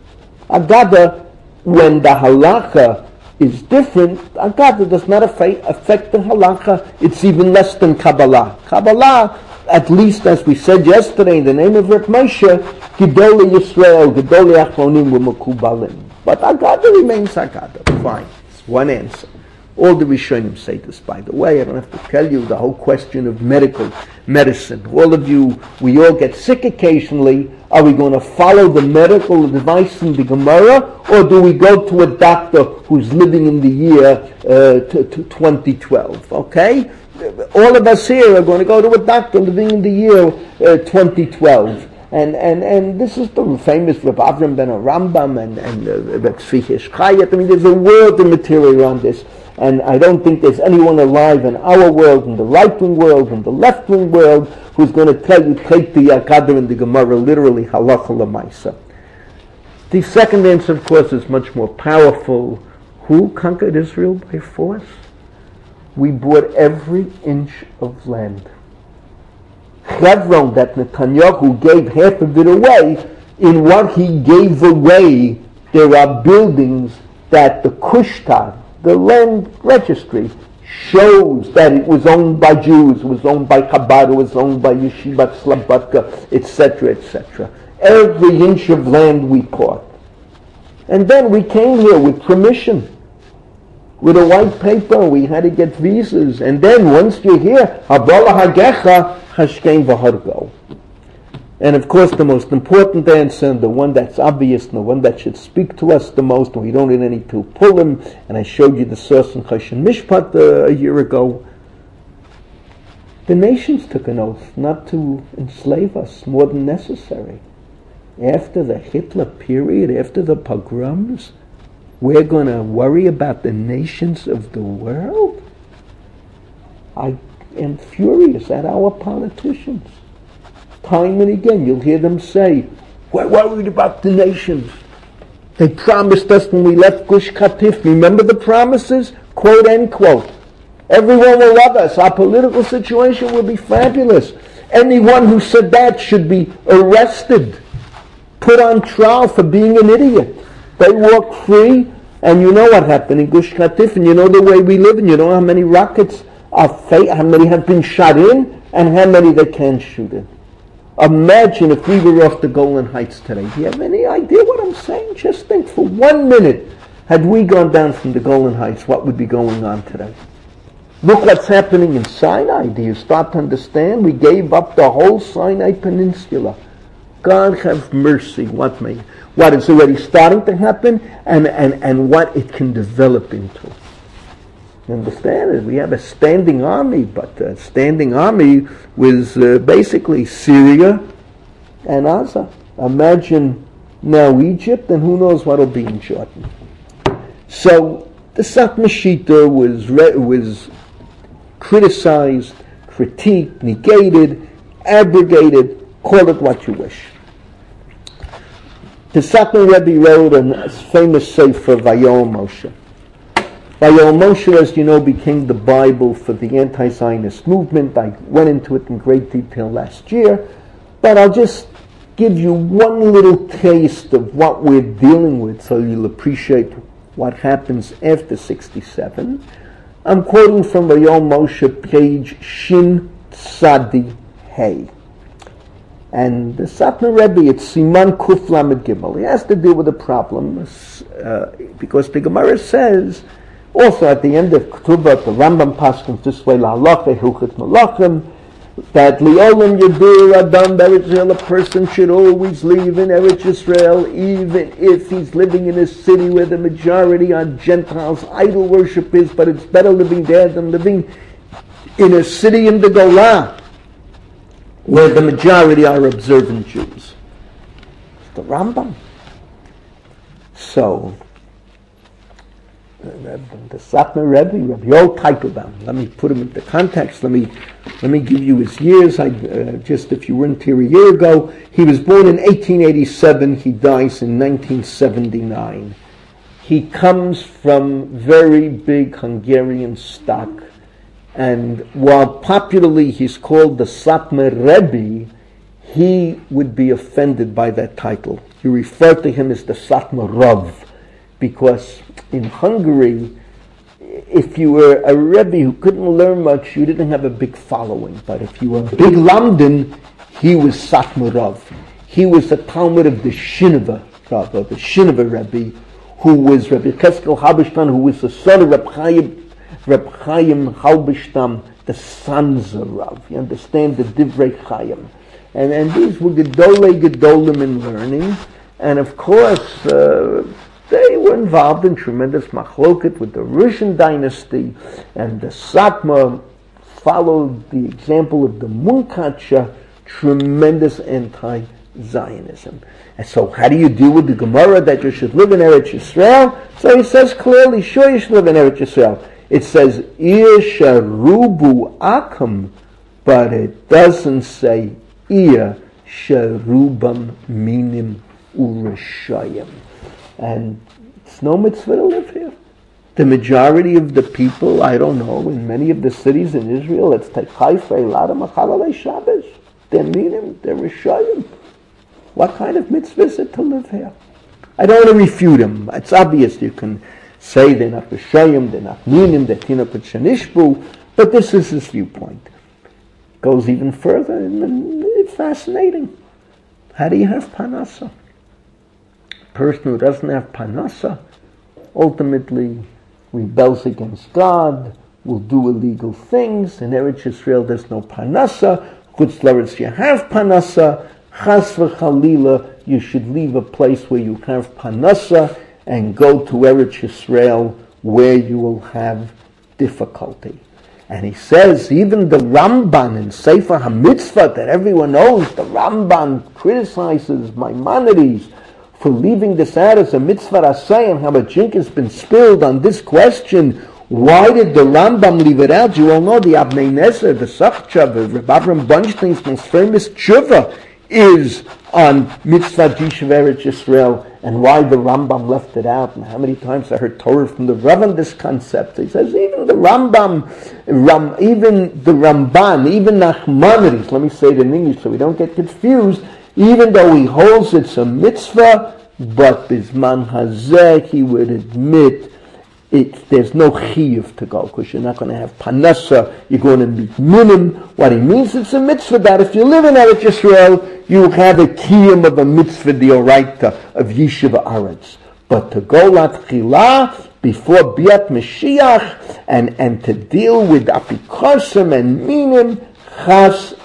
Agada, when the halacha is different, Agada does not affect, affect the halacha. It's even less than Kabbalah. Kabbalah, at least as we said yesterday in the name of Reb Moshe, Gedolei Yisrael, Gedolei Achronim U'Mekubalim. But Agada remains Agada. Fine. It's one answer. All the Rishonim say this, by the way. I don't have to tell you the whole question of medical medicine. All of you, we all get sick occasionally. Are we going to follow the medical advice in the Gemara, or do we go to a doctor who's living in the year uh, to, to twenty twelve? Okay? All of us here are going to go to a doctor living in the year uh, twenty twelve. And, and, and this is the famous Reb Avram ben Rambam and, and uh, Reb Tzvi Chayet. I mean, there's a world of material on this. And I don't think there's anyone alive in our world, in the right-wing world, in the left-wing world, who's going to tell you, take the Agada and the Gemara literally, halacha l'maisa. The second answer, of course, is much more powerful. Who conquered Israel by force? We bought every inch of land. Hebron, that Netanyahu gave half of it away, in what he gave away, there are buildings that the Kushtar, the land registry, shows that it was owned by Jews, it was owned by Chabad, it was owned by Yeshivat Slobodka, et cetera, et cetera. Every inch of land we bought. And then we came here with permission. with a white paper. We had to get visas. And then once you're here, Habala Hagecha, Hashkein Vahargo. And of course the most important answer, and the one that's obvious, and the one that should speak to us the most, and we don't need any to pull him, and I showed you the source in Choshen Mishpat uh, a year ago. The nations took an oath not to enslave us more than necessary. After the Hitler period, after the pogroms, we're going to worry about the nations of the world? I am furious at our politicians. Time and again, you'll hear them say, we're worried about the nations. They promised us when we left Gush Katif. Remember the promises? Quote, end quote. Everyone will love us. Our political situation will be fabulous. Anyone who said that should be arrested, put on trial for being an idiot. They walk free, and you know what happened in Gush Katif, and you know the way we live, and you know how many rockets are fa- how many have been shot in, and how many they can't shoot in. Imagine if we were off the Golan Heights today. Do you have any idea what I'm saying? Just think for one minute, had we gone down from the Golan Heights, what would be going on today? Look what's happening in Sinai. Do you start to understand? We gave up the whole Sinai Peninsula. God have mercy. What may, what is already starting to happen, and, and, and what it can develop into. You understand? We have a standing army, but a standing army was uh, basically Syria and Gaza. Imagine now Egypt, and who knows what will be in Jordan. So the Satmar Shita was re- was criticized, critiqued, negated, abrogated, call it what you wish. The Satmar Rebbe wrote a famous sefer, Vayom Moshe. Vayom Moshe, as you know, became the Bible for the anti-Zionist movement. I went into it in great detail last year, but I'll just give you one little taste of what we're dealing with so you'll appreciate what happens after sixty-seven. I'm quoting from Vayom Moshe, page Shin Tzadi Hey. And the Satmar Rebbe, it's Siman Kuf Lamed Gimel. He has to deal with a problem uh, because the Gemara says, also at the end of Ketubah, the Rambam Paschim this way, La'alacha Hilchot Malachim, that Li'olam Yedur Adam Eretz Yisrael, a person should always live in Eretz Yisrael, even if he's living in a city where the majority are Gentiles, idol worship is, but it's better living there than living in a city in the Golah, where the majority are observant Jews. It's the Rambam. So, the Satmar Rebbe, Rabbi Yoel Teitelbaum, let me put him into context. Let me let me give you his years. I, uh, just if you weren't here a year ago, he was born in eighteen eighty-seven. He dies in nineteen seventy-nine. He comes from very big Hungarian stock. And while popularly he's called the Satmar Rebbe, he would be offended by that title. You refer to him as the Satmar Rav, because in Hungary, if you were a Rebbe who couldn't learn much, you didn't have a big following. But if you were a big Lamdan, he was Satmar Rav. He was the Talmud of the Shinova Rav, or the Shinova Rebbe, who was Rebbe Cheskel Halberstam, who was the son of Reb Chaim Reb Chaim Halberstam, the sons of Rav. You understand the Divrei Chaim. And, and these were Gedolei Gedolim in learning. And of course, uh, they were involved in tremendous machloket with the Rishon dynasty. And the Satmar followed the example of the Munkatsha, tremendous anti-Zionism. And so how do you deal with the Gemara that you should live in Eretz Yisrael? So he says clearly, sure you should live in Eretz Yisrael. It says, Ir sharubu akam, but it doesn't say, Ir sharubam minim urashayim. And it's no mitzvah to live here. The majority of the people, I don't know, in many of the cities in Israel, let's take Haifa, Eilat, Machalalei Shabbos. They're minim, they're rashayim. What kind of mitzvah is it to live here? I don't want to refute him. It's obvious you can say they're not Rishayim, they're not Minim, they're Tinokot Shenishbu, but this is his viewpoint. Goes even further, and it's fascinating. How do you have Panasa? A person who doesn't have Panasa, ultimately rebels against God, will do illegal things. In Eretz Yisrael there's no parnasa. Chutz Laretz you have parnasa. Chas v'chalila, you should leave a place where you have parnasa and go to Eretz Yisrael where you will have difficulty. And he says, even the Ramban in Sefer HaMitzvah that everyone knows, the Ramban criticizes Maimonides for leaving this out as a mitzvah asay, and how a drink has been spilled on this question. Why did the Rambam leave it out? You all know the Abnei Nezer, the Sachcha, the Reb Avram Bunstein's most famous tshuva is on mitzvah Yishuv Eretz Yisrael, and why the Rambam left it out, and how many times I heard Torah from the Rav on this concept. He says even the Rambam, Ram, even the Ramban, even Nachmanides, let me say it in English so we don't get confused, even though he holds it's a mitzvah, but Bisman Hazeh, he would admit it, there's no chiyuv to go, because you're not going to have panasa, you're going to be minim. What he means, it's a mitzvah that if you live in Eretz Yisrael, you have a kiyum of a mitzvah dioraita of Yeshiva Aretz. But to go latchila before Biat Mashiach and, and to deal with apikosim and minim, chas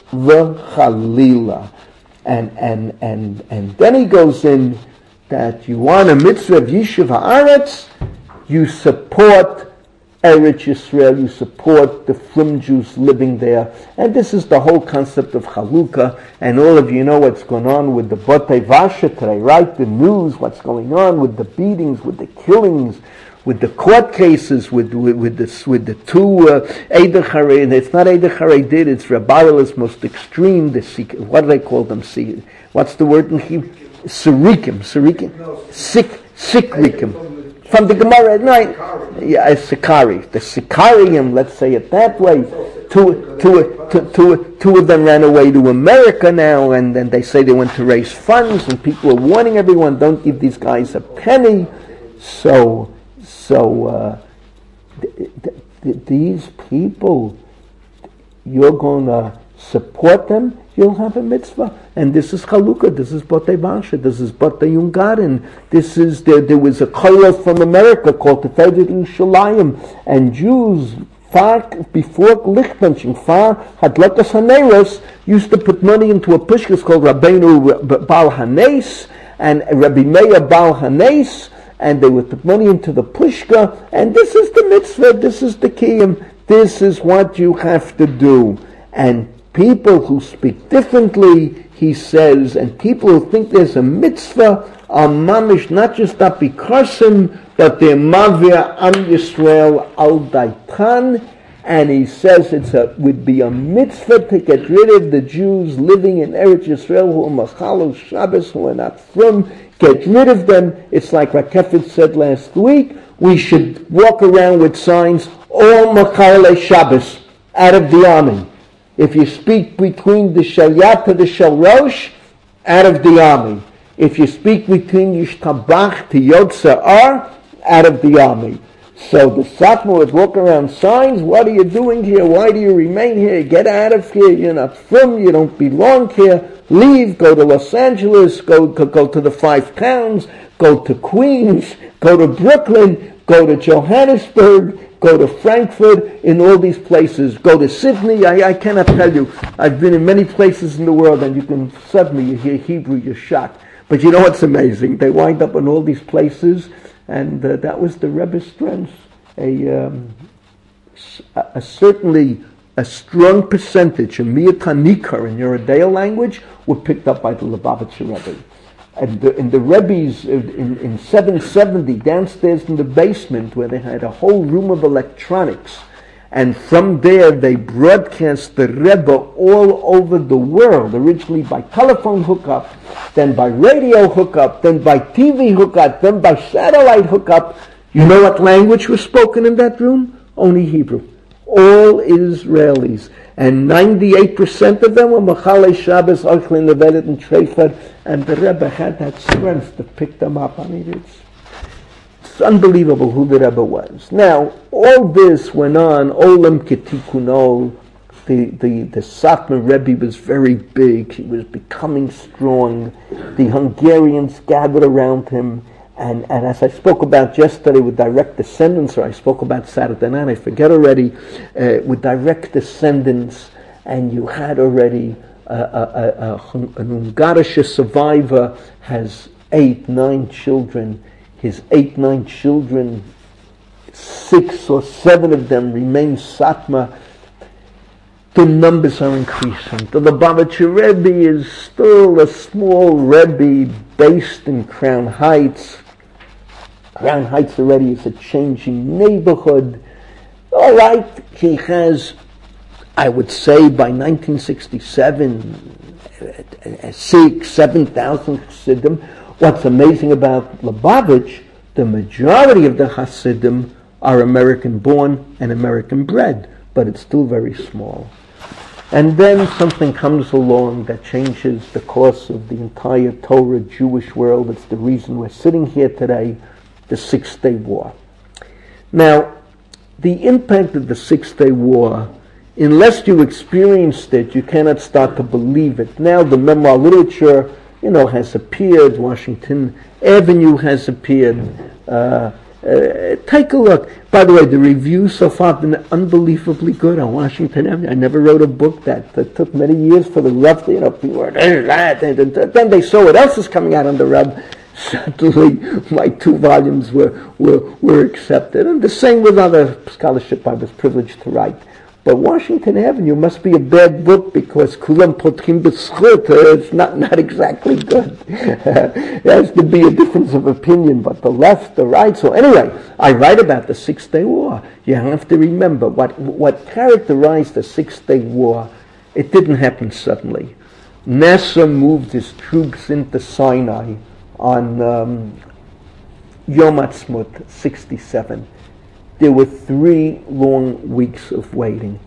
v'chalila. And, and, and, and then he goes in that you want a mitzvah of Yeshiva Aretz, you support Eretz Yisrael, you support the Frum Jews living there. And this is the whole concept of Chalukah, and all of you know what's going on with the Botei Vasha today, right? The news, what's going on with the beatings, with the killings, with the court cases, with with, with, this, with the two uh, Eider Hareid, it's not Eider Hareidid, it's Rabbaril's most extreme, the what do they call them? What's the word in Hebrew? Sirikim, Sirikim? Sik, Sikrikim. From the Gemara at night, yeah, Sikari, the Sikarium, let's say it that way. Two, two, two, two, two of them ran away to America now, and then they say they went to raise funds, and people are warning everyone, don't give these guys a penny. So, so uh, th- th- th- these people, you're going to support them, you'll have a mitzvah. And this is Chalukah, this is Botei Vasha, this is Botei Yungarin, this is, there, there was a kollel from America called the Tefillah Yerushalayim, and Jews, far before Lichtenstein, far Hadlakas Haneros, used to put money into a pushkas called Rabbeinu Baal Hanes, and Rabbi Meir Baal Hanes, and they would put money into the pushka, and this is the mitzvah, this is the kiyum, this is what you have to do. And people who speak differently, he says, and people who think there's a mitzvah are mamish, not just apikosim, but they're mavia am Yisrael al daitan, and he says it's a, would be a mitzvah to get rid of the Jews living in Eretz Yisrael who are machalos Shabbos, who are not from, get rid of them. It's like Rakefet said last week, we should walk around with signs, all machalei Shabbos, out of the army. If you speak between the Shayat to the Shalrosh, out of the army. If you speak between Yishtabach to Yod Sa'ar, out of the army. So the Satmar would walk around signs, what are you doing here? Why do you remain here? Get out of here, you're not from, you don't belong here. Leave, go to Los Angeles, go, go, go to the Five Towns, go to Queens, go to Brooklyn, go to Johannesburg, go to Frankfurt, in all these places, go to Sydney. I, I cannot tell you. I've been in many places in the world, and you can, suddenly you hear Hebrew, you're shocked. But you know what's amazing? They wind up in all these places, and uh, that was the Rebbe's strength. A, um, a, a certainly a strong percentage, a miyatanikar in Yeridea language, were picked up by the Lubavitcher Rebbe. And the, in the Rebbe's, in, in seven seventy, downstairs in the basement, where they had a whole room of electronics, and from there they broadcast the Rebbe all over the world, originally by telephone hookup, then by radio hookup, then by T V hookup, then by satellite hookup. You know what language was spoken in that room? Only Hebrew. All Israelis. And ninety-eight percent of them were Machalei Shabbos, Ochlin, Levelet, and Treifat, and the Rebbe had that strength to pick them up. I mean, it's, it's unbelievable who the Rebbe was. Now, all this went on, Olam Ketikuno, the, the, the Satmar Rebbe was very big, he was becoming strong, the Hungarians gathered around him, And, and as I spoke about yesterday with direct descendants, or I spoke about Saturday night, I forget already, uh, with direct descendants, and you had already uh, a, a, a, an Ungarische survivor has eight, nine children. His eight, nine children, six or seven of them remain Satmar. The numbers are increasing. The Lubavitcher Rebbe is still a small Rebbe based in Crown Heights. Crown Heights already is a changing neighborhood. All right, he has, I would say, by nineteen sixty-seven, six, seven thousand Hasidim. What's amazing about Lubavitch, the majority of the Hasidim are American-born and American-bred, but it's still very small. And then something comes along that changes the course of the entire Torah Jewish world. It's the reason we're sitting here today, the Six-Day War. Now, the impact of the Six-Day War, unless you experienced it, you cannot start to believe it. Now the memoir literature, you know, has appeared. Washington Avenue has appeared. Uh, uh, take a look. By the way, the reviews so far have been unbelievably good on Washington Avenue. I never wrote a book that, that took many years for the Rub. You know, people were, then they saw what else is coming out on the Rub. Suddenly, my two volumes were, were were accepted, and the same with other scholarship I was privileged to write. But Washington Avenue must be a bad book because Kulam Potchim B'Zchut, it's not not exactly good. There has to be a difference of opinion, but the left, the right. So anyway, I write about the Six-Day War. You have to remember what what characterized the Six-Day War. It didn't happen suddenly. Nasser moved his troops into Sinai on um, Yom Ha'atzmaut, sixty-seven. There were three long weeks of waiting.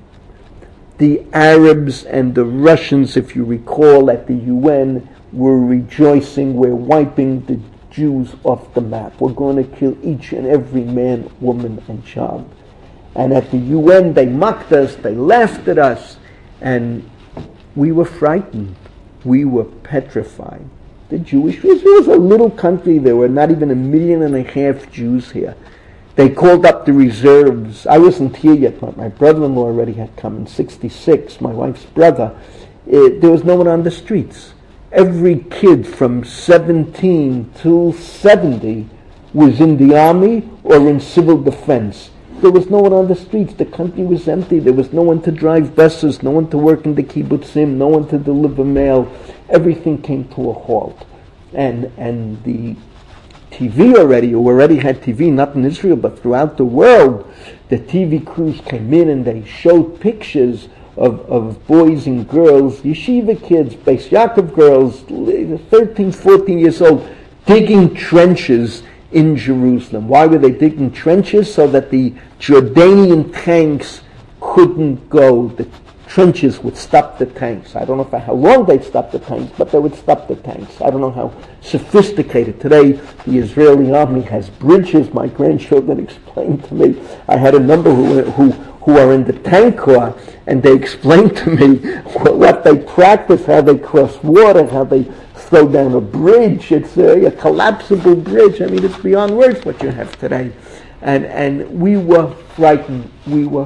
The Arabs and the Russians, if you recall, at the U N were rejoicing. We're wiping the Jews off the map. We're going to kill each and every man, woman, and child. And at the U N, they mocked us, they laughed at us, and we were frightened. We were petrified. The Jewish, it was a little country. There were not even a million and a half Jews here. They called up the reserves. I wasn't here yet, but my brother-in-law already had come in sixty-six, my wife's brother. It, there was no one on the streets. Every kid from seventeen to seventy was in the army or in civil defense. There was no one on the streets. The country was empty. There was no one to drive buses, no one to work in the kibbutzim, no one to deliver mail. Everything came to a halt. And and the T V already, who already had T V, not in Israel, but throughout the world, the T V crews came in and they showed pictures of, of boys and girls, yeshiva kids, Beis Yaakov girls, thirteen, fourteen years old, digging trenches in Jerusalem. Why were they digging trenches? So that the Jordanian tanks couldn't go. The trenches would stop the tanks. I don't know for how long they'd stop the tanks, but they would stop the tanks. I don't know how sophisticated. Today, the Israeli army has bridges. My grandchildren explained to me. I had a number who who, who are in the tank corps, and they explained to me what they practice, how they cross water, how they throw down a bridge. It's a, a collapsible bridge. I mean, it's beyond words what you have today. And and we were frightened. We were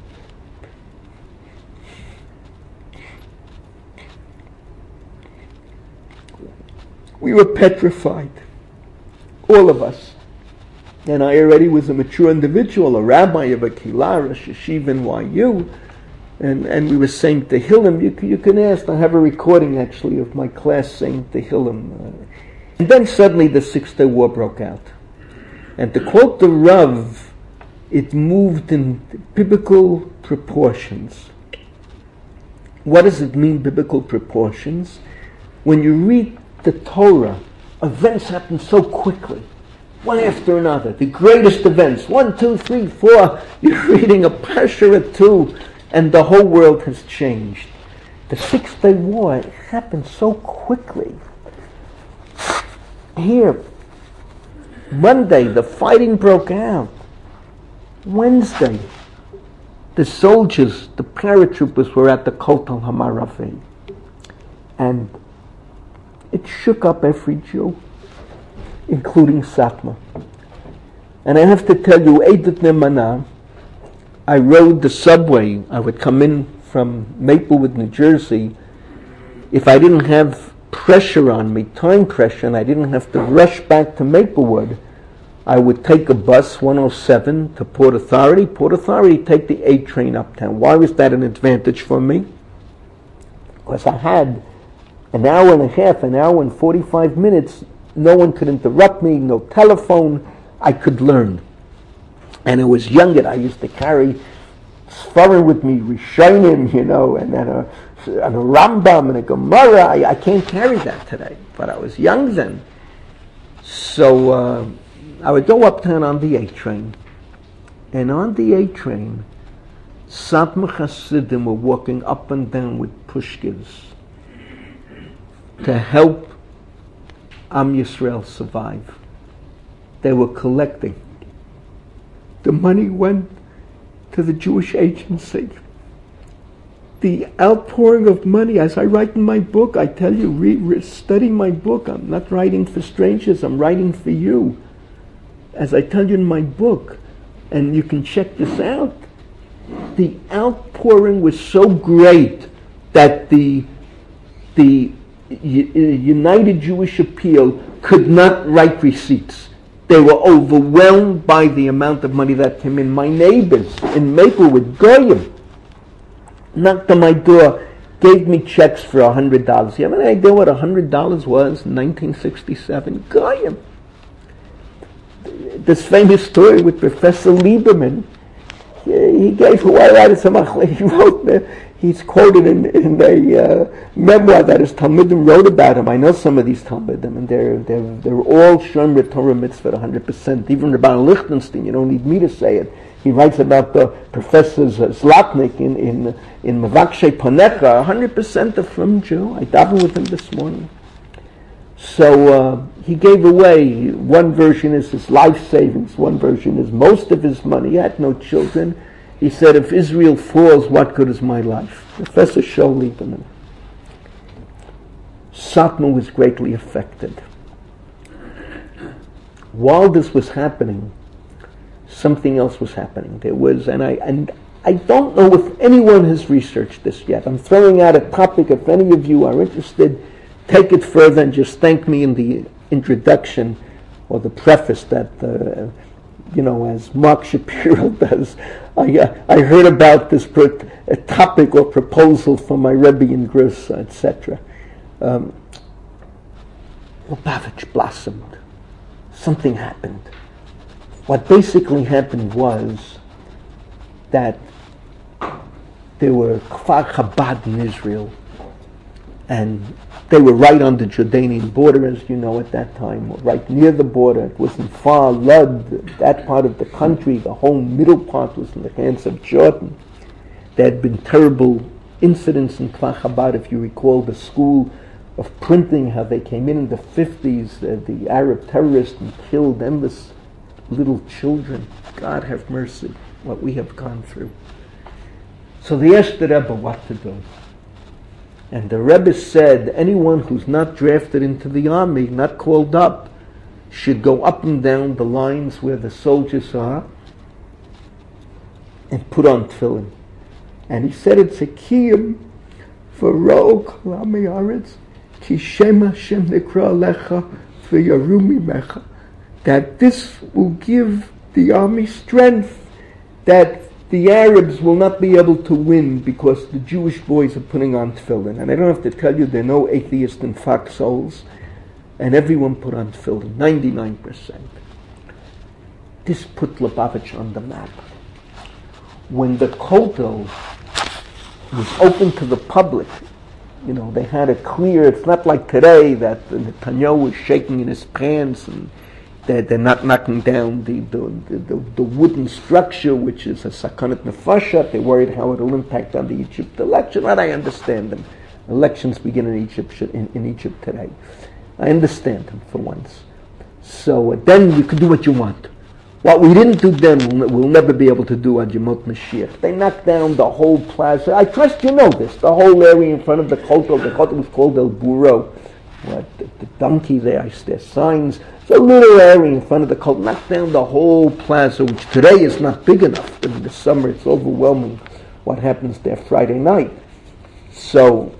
We were petrified, all of us. And I already was a mature individual, a rabbi of a kilah, a yeshiva in Y U, and, and we were saying Tehillim. You, you can ask, I have a recording actually of my class saying Tehillim. And then suddenly the Six-Day War broke out. And to quote the Rav, it moved in biblical proportions. What does it mean, biblical proportions? When you read the Torah, events happen so quickly, one after another. The greatest events, one, two, three, four. You're reading a parsha or two, and the whole world has changed. The Six-Day War, it happened so quickly. Here, Monday, the fighting broke out. Wednesday, the soldiers, the paratroopers were at the Kotel Hamaravi, and it shook up every Jew. including Satmar. And I have to tell you, Eidat Nemana, I rode the subway. I would come in from Maplewood, New Jersey. If I didn't have pressure on me, time pressure, and I didn't have to rush back to Maplewood, I would take a bus, one oh seven, to Port Authority. Port Authority, take the A train uptown. Why was that an advantage for me? Because I had an hour and a half, an hour and forty-five minutes. No one could interrupt me, no telephone. I could learn. And I was younger. I used to carry Sfarim with me, Rishonim, you know, and then a, and a Rambam and a Gemara. I, I can't carry that today. But I was young then. So uh, I would go uptown on the A train. And on the A train, Satmar Hasidim were walking up and down with pushkins to help Am Yisrael survive. They were collecting. The money went to the Jewish Agency. The outpouring of money, as I write in my book, I tell you, read, read, study my book. I'm not writing for strangers, I'm writing for you. As I tell you in my book, and you can check this out, the outpouring was so great that the the United Jewish Appeal could not write receipts. They were overwhelmed by the amount of money that came in. My neighbors in Maplewood, Goyim, knocked on my door, gave me checks for one hundred dollars. You have any idea what one hundred dollars was in nineteen sixty-seven? Goyim. This famous story with Professor Lieberman, he, he gave away, he wrote, he's quoted in, in a uh, memoir that his Talmudim wrote about him. I know some of these Talmudim, and they're they're they're all Shomer Torah Mitzvah one hundred percent. Even Rabban Lichtenstein, you don't need me to say it. He writes about the professors uh, Zlatnik in in in Mavakshe Panecha. one hundred percent are from Jew. I davened with him this morning. So uh, he gave away. One version is his life savings. One version is most of his money. He had no children. He said, if Israel falls, what good is my life? Professor Shol Lieberman. Satmar was greatly affected. While this was happening, something else was happening. There was, and I and I don't know if anyone has researched this yet. I'm throwing out a topic. If any of you are interested, take it further and just thank me in the introduction or the preface that, uh, you know, as Mark Shapiro does. I, uh, I heard about this pro- a topic or proposal from my Rebbe in Grus, et cetera. Um, Lubavitch blossomed. Something happened. What basically happened was that there were Kfar Chabad in Israel, and they were right on the Jordanian border, as you know, at that time, right near the border. It wasn't far. Lud, that part of the country, the whole middle part was in the hands of Jordan. There had been terrible incidents in Kfar Chabad. If you recall the school of printing, how they came in in the fifties, uh, the Arab terrorists, and killed endless little children. God have mercy, what we have gone through. So they asked the Rebbe what to do. And the Rebbe said, anyone who's not drafted into the army, not called up, should go up and down the lines where the soldiers are and put on tefillin. And he said it's a kiyum for Ro Kol Ha'aretz, ki Shem Hashem nikra lecha v'yarumi mecha. That this will give the army strength, that the Arabs will not be able to win because the Jewish boys are putting on tefillin. And I don't have to tell you, there are no atheists in foxholes. And everyone put on tefillin, ninety-nine percent. This put Lubavitch on the map. When the Kotel was open to the public, you know, they had a clear, it's not like today that Netanyahu was shaking in his pants and They're, they're not knocking down the, the, the, the wooden structure, which is a sakanat nefasha. They're worried how it will impact on the Egypt election. And I understand them. Elections begin in Egypt in, in Egypt today. I understand them for once. So uh, then you can do what you want. What we didn't do then, we'll, we'll never be able to do at Yemot Mashiach. They knocked down the whole plaza. I trust you know this. The whole area in front of the Kotel. The Kotel was called El Buro. what, the, the donkey there, I see their signs. It's a little area in front of the kotel, not down the whole plaza, which today is not big enough, but in the summer it's overwhelming what happens there Friday night. So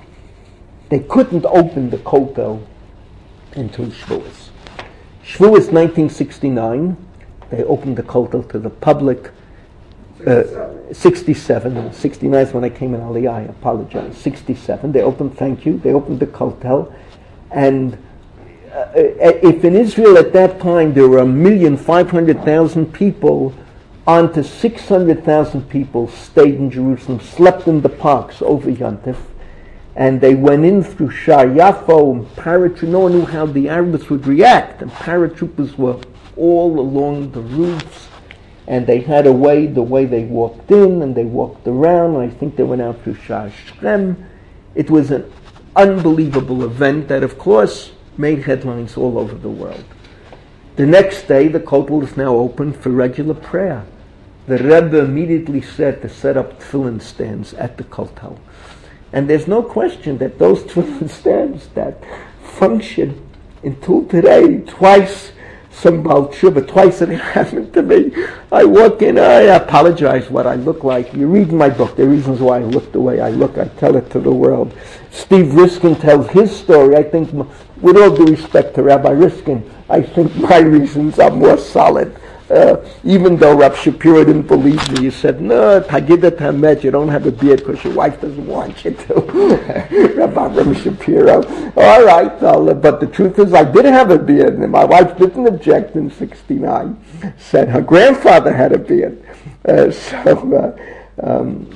they couldn't open the kotel until Shavuos. Shavuos nineteen sixty-nine, they opened the kotel to the public. Uh, sixty-seven, sixty-nine is when I came in Aliyah, I apologize. sixty-seven, they opened, thank you, they opened the kotel. And uh, if in Israel at that time there were a million five hundred thousand people, on to six hundred thousand people stayed in Jerusalem, slept in the parks over Yontif, and they went in through Shar Yafo and paratroopers. No one knew how the Arabs would react, and paratroopers were all along the roofs. And they had a way, the way they walked in and they walked around. I think they went out through Shar Shrem. It was an unbelievable event that, of course, made headlines all over the world. The next day, the kotel is now open for regular prayer. The Rebbe immediately said to set up tefillin stands at the kotel. And there's no question that those tefillin stands that function until today, twice, some Baal Tshuva, twice it happened to me. I walk in, I apologize what I look like. You read my book, the reasons why I look the way I look, I tell it to the world. Steve Riskin tells his story. I think, with all due respect to Rabbi Riskin, I think my reasons are more solid. Uh, even though Rav Shapiro didn't believe me, he said, no, Tagidat Hamet, you don't have a beard because your wife doesn't want you to. Rabbi Rav Shapiro, all right, well, but the truth is I did have a beard, and my wife didn't object in sixty-nine, said her grandfather had a beard. Uh, so, uh, um,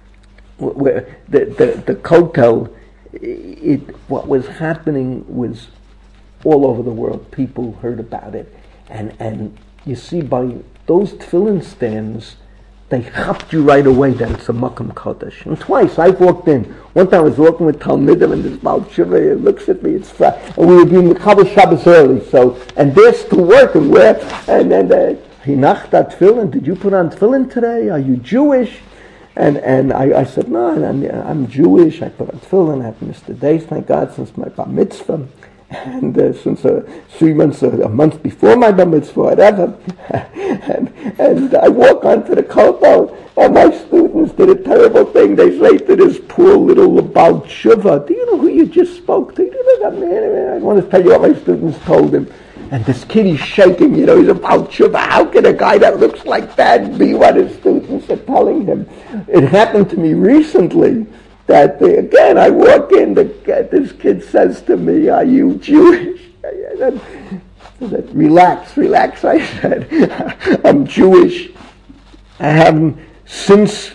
the, the, the kotel, it, what was happening was all over the world. People heard about it, and, and you see, by those tefillin stands, they chopped you right away that it's a Makom Kodesh. And twice, I've walked in. One time I was walking with Talmidim, and this Baal Tshuva looks at me, it's fat. And we were doing the Shabbos Shabbos early, so, and they're still working, where, and then, Hinach that tefillin, did you put on tefillin today? Are you Jewish? And and I, I said, no, I'm, I'm Jewish, I put on tefillin, I've missed the days, thank God, since my bar mitzvah. And uh, since uh, three months, uh, a month before my bar mitzvah, whatever, and, and I walk onto the kotel, and my students did a terrible thing. They say to this poor little Baal Tshuva, do you know who you just spoke to? Do you know that man? I want to tell you what my students told him. And this kid is shaking, you know, he's a Baal Tshuva. How can a guy that looks like that be what his students are telling him? It happened to me recently. That uh, again, I walk in, the, uh, this kid says to me, are you Jewish? I said, I said, relax, relax, I said. I'm Jewish. I haven't, since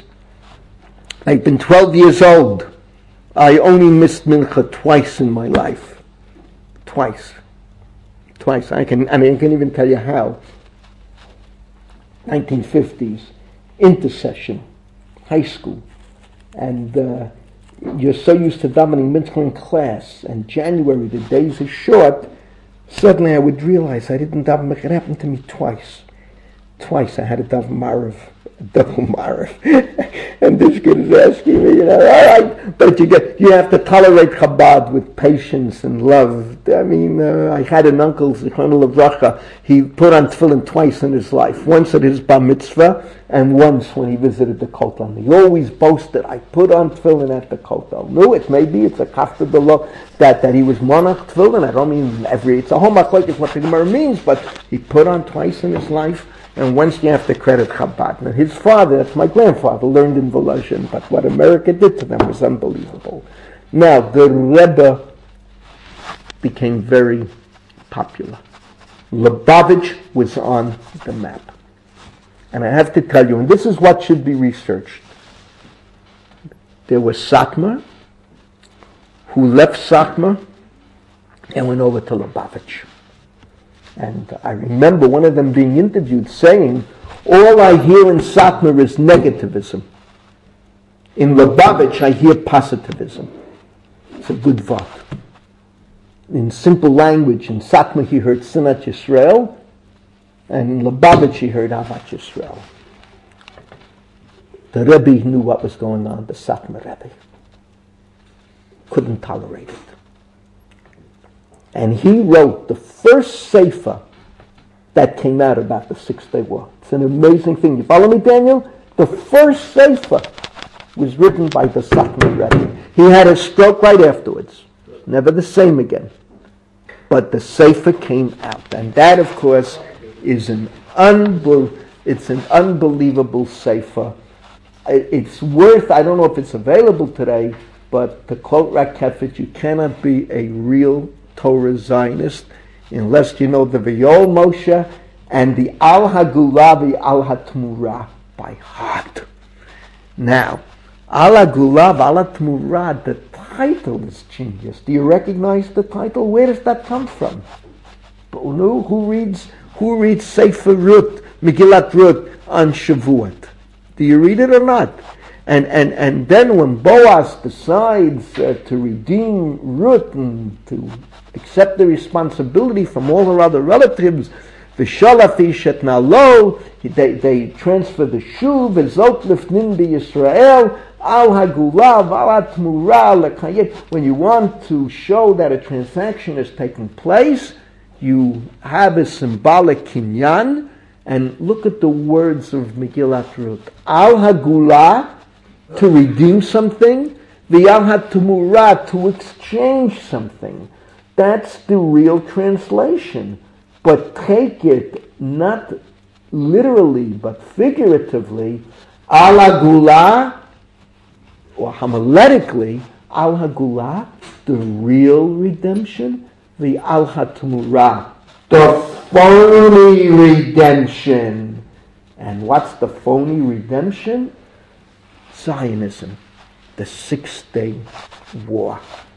I've been twelve years old, I only missed mincha twice in my life. Twice. Twice. I can, I mean, I can't even tell you how. nineteen fifties, intercession, high school. And uh, you're so used to davening mincha in class, and January, the days are short, suddenly I would realize I didn't daven. It happened to me twice. Twice I had a daven Marav, a double Marav. And this kid is asking me, you know, all right, but you get, you have to tolerate Chabad with patience and love. I mean, uh, I had an uncle, Zichrono Livracha, he put on tefillin twice in his life, once at his bar mitzvah, and once when he visited the kotel. He always boasted, I put on tefillin at the kotel. No, it may be, it's a kafta below, that, that he was monach tefillin. I don't mean every, it's a whole machlokes is what the Gemara means, but he put on twice in his life, and once you have to credit Chabad. Now his father, that's my grandfather, learned in Volozhin, but what America did to them was unbelievable. Now, the Rebbe became very popular. Lubavitch was on the map. And I have to tell you, and this is what should be researched. There was Satmar, who left Satmar and went over to Lubavitch. And I remember one of them being interviewed saying, all I hear in Satmar is negativism. In Lubavitch, I hear positivism. It's a good thought. In simple language, in Satmar he heard Sinat Yisrael, and in Lubavitch he heard Avat Yisrael. The Rebbe knew what was going on, the Satmar Rebbe. Couldn't tolerate it. And he wrote the first sefer that came out about the Six-Day War. It's an amazing thing. You follow me, Daniel? The first sefer was written by the Satmar Rebbe. He had a stroke right afterwards. Never the same again. But the sefer came out. And that, of course, is an unbel- it's an unbelievable sefer. It's worth, I don't know if it's available today, but to quote Rakefet, you cannot be a real Torah Zionist unless you know the V'yol Moshe and the Al Hagula, the Al Hatmura by heart. Now, Al Hagula, Al Hatmura, the title is genius. Do you recognize the title? Where does that come from? Who, who reads who reads Sefer Ruth, Megillat Ruth on Shavuot? Do you read it or not? And and and then when Boaz decides uh, to redeem Ruth and to accept the responsibility from all her other relatives, v'shalafi shetna lo, they they transfer the shuv v'zot lifnin b'Yisrael al hagula v'al hatmura lekayet. When you want to show that a transaction has taken place, you have a symbolic kinyan. And look at the words of Megillat Ruth. Al hagula, to redeem something, the al hatmura, to exchange something. That's the real translation. But take it not literally, but figuratively. Al hagula, or homiletically, al hagula, the real redemption, the al hatmura, the phony redemption. And what's the phony redemption? Zionism, the Six-Day War.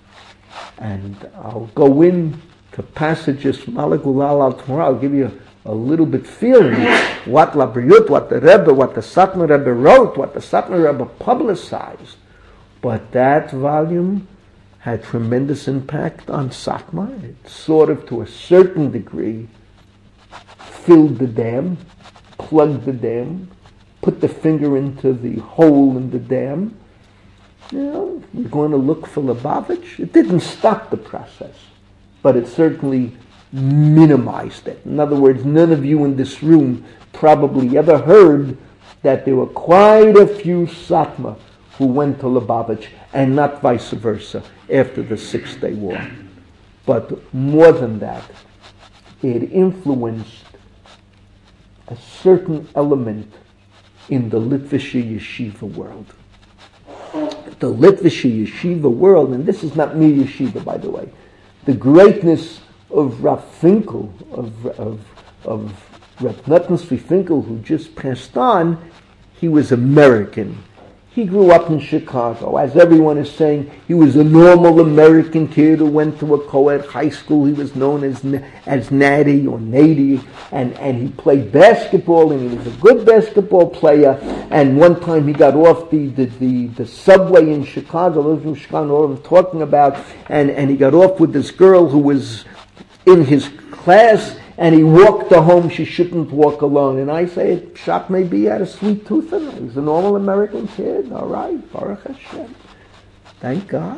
And I'll go into passages from Al Hagula al Hatmura. I'll give you a, a little bit feeling what Labriut, what the Rebbe, what the Satmar Rebbe wrote, what the Satmar Rebbe publicized. But that volume had tremendous impact on Satmar. It sort of, to a certain degree, filled the dam, plugged the dam, put the finger into the hole in the dam. You know, we're going to look for Lubavitch. It didn't stop the process, but it certainly minimized it. In other words, none of you in this room probably ever heard that there were quite a few Satmar who went to Lubavitch and not vice versa after the Six-Day War. But more than that, it influenced a certain element in the Litvische Yeshiva world. The Litvische Yeshiva world, and this is not mere Yeshiva, by the way, the greatness of Rav Finkel, of, of, of Rav Natan Finkel, who just passed on, he was American. He grew up in Chicago. As everyone is saying, he was a normal American kid who went to a co-ed high school. He was known as as Natty or Nady, and, and he played basketball, and he was a good basketball player. And one time he got off the, the, the, the subway in Chicago, those from Chicago know what I'm talking about, and, and he got off with this girl who was in his class, and he walked her home. She shouldn't walk alone. And I say, Pshat maybe he had a sweet tooth in him. He's a normal American kid. All right, Baruch Hashem. Thank God.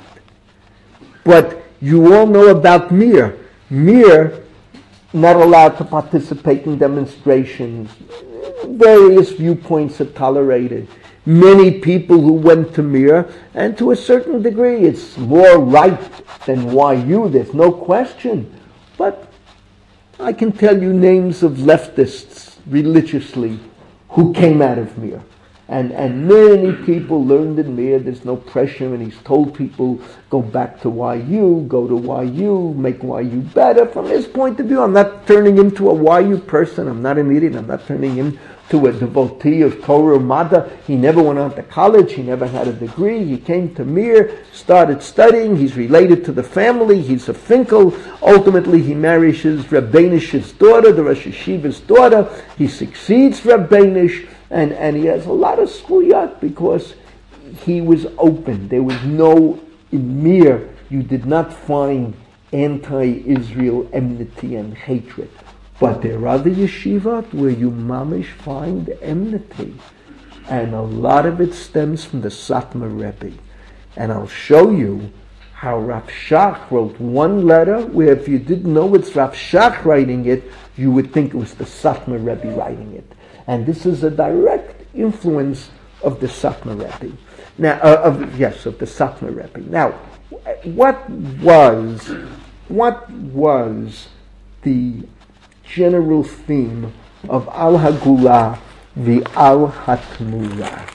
But you all know about Mir. Mir, not allowed to participate in demonstrations. Various viewpoints are tolerated. Many people who went to Mir, and to a certain degree, it's more right than Y U. There's no question. But I can tell you names of leftists religiously who came out of Mir. And and many people learned in Mir, there's no pressure, and he's told people, go back to Y U, go to Y U, make Y U better. From his point of view, I'm not turning him to a Y U person, I'm not an idiot, I'm not turning him to a devotee of Torah or Mada. He never went on to college, he never had a degree, he came to Mir, started studying, he's related to the family, he's a Finkel. Ultimately he marries his Reb Benish's daughter, the Rosh Yeshiva's daughter. He succeeds Reb Benish, and, and he has a lot of schuyat because he was open. There was no, in Mir, you did not find anti-Israel enmity and hatred. But there are other yeshivot where you mamish find enmity. And a lot of it stems from the Satmar Rebbe. And I'll show you how Rav Shach wrote one letter where if you didn't know it's Rav Shach writing it, you would think it was the Satmar Rebbe writing it. And this is a direct influence of the Satmar Rebbe. Now, uh, of, yes, of the Satmar Rebbe. Now, what was, what was the general theme of Al Hagula the Al Hatmura?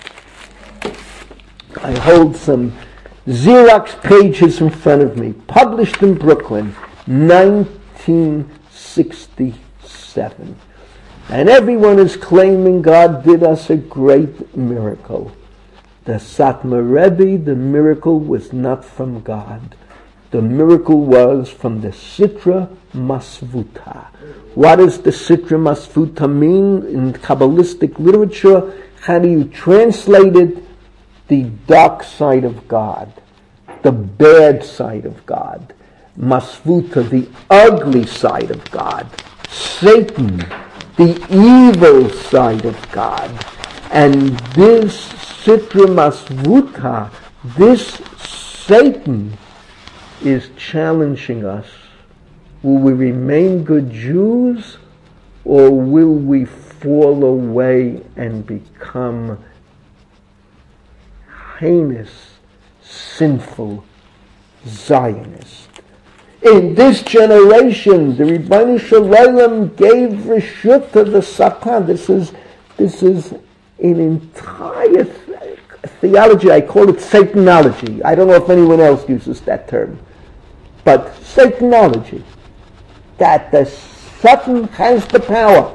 I hold some Xerox pages in front of me, published in Brooklyn, nineteen sixty-seven. And everyone is claiming God did us a great miracle. The Satmar Rebbe, the miracle was not from God. The miracle was from the Sitra Masvuta. What does the Sitra Masvuta mean in Kabbalistic literature? How do you translate it? The dark side of God, the bad side of God, Masvuta, the ugly side of God, Satan, the evil side of God. And this Sitra Masvuta, this Satan, is challenging us. Will we remain good Jews, or will we fall away and become heinous, sinful Zionists? In this generation, the Ribono Shel Olam gave reshut to the Satan. This is this is an entire th- theology. I call it Satanology. I don't know if anyone else uses that term, but Satanology. That the Satan has the power.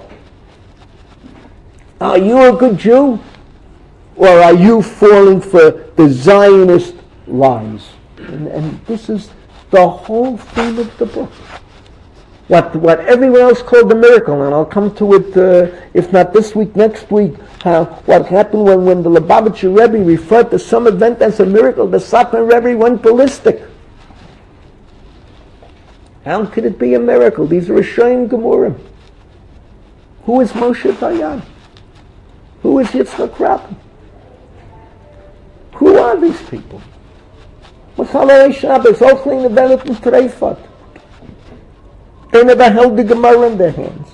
Are you a good Jew? Or are you falling for the Zionist lies? And, and this is the whole theme of the book. What what everyone else called the miracle, and I'll come to it, uh, if not this week, next week, how what happened when, when the Lubavitcher Rebbe referred to some event as a miracle, the Satmar Rebbe went ballistic. How could it be a miracle? These are Rishonim Gemurim. Who is Moshe Dayan? Who is Yitzchak Rabin? Who are these people? Machalei Shabbos, Ochlei Nevelet and Treifat. They never held the Gemara in their hands.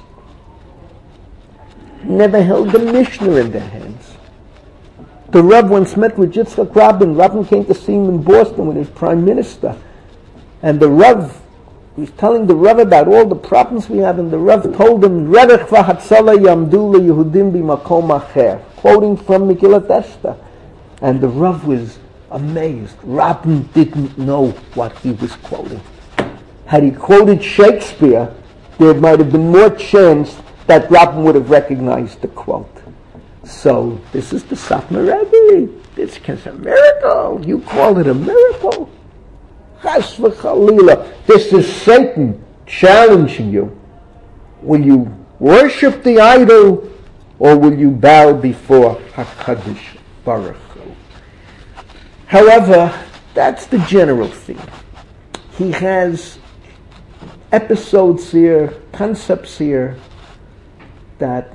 Never held the Mishnah in their hands. The Rav once met with Yitzchak Rabin. Rabin came to see him in Boston with his prime minister. And the Rav, he was telling the Rav about all the problems we have, and the Rav told him, Rerech v'hatzala yamdu leYehudim b'makom acher, quoting from Megillat Esther. And the Rav was amazed. Rabin didn't know what he was quoting. Had he quoted Shakespeare, there might have been more chance that Rabin would have recognized the quote. So, this is the Satmar Rebbe. This is a miracle. You call it a miracle? Chas v'chalila. This is Satan challenging you. Will you worship the idol, or will you bow before HaKadosh Baruch Hu? However, that's the general theme. He has episodes here, concepts here, that,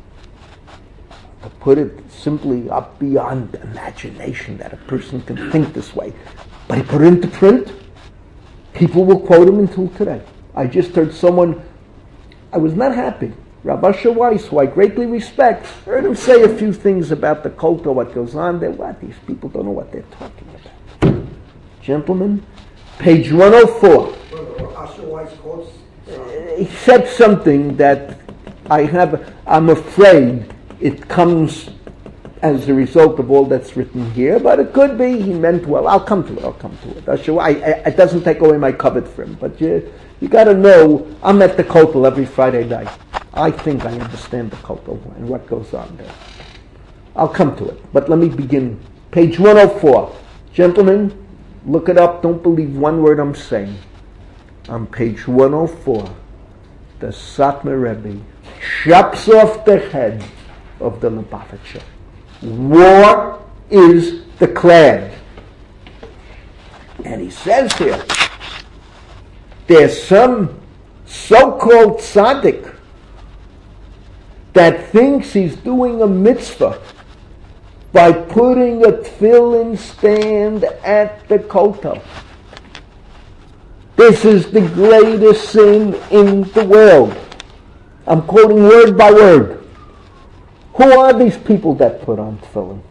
to put it simply, up beyond imagination that a person can think this way. But he put it into print. People will quote him until today. I just heard someone, I was not happy, Rav Asher Weiss, who I greatly respect, heard him say a few things about the cult or what goes on there. What? These people don't know what they're talking about. Gentlemen, page one oh four. Asher Weiss quotes. He said something that I have, I'm afraid it comes as a result of all that's written here, but it could be he meant well. I'll come to it, I'll come to it. Asher, I, I, it doesn't take away my covet for him, but you, you got to know, I'm at the kotel every Friday night. I think I understand the kotel and what goes on there. I'll come to it, but let me begin. Page one oh four. Gentlemen, look it up. Don't believe one word I'm saying. On page one oh four, the Satmar Rebbe chops off the head of the Lubavitcher. War is declared. And he says here, there's some so-called tzaddik that thinks he's doing a mitzvah by putting a tefillin stand at the kotel. This is the greatest sin in the world. I'm quoting word by word. Who are these people that put on tefillin?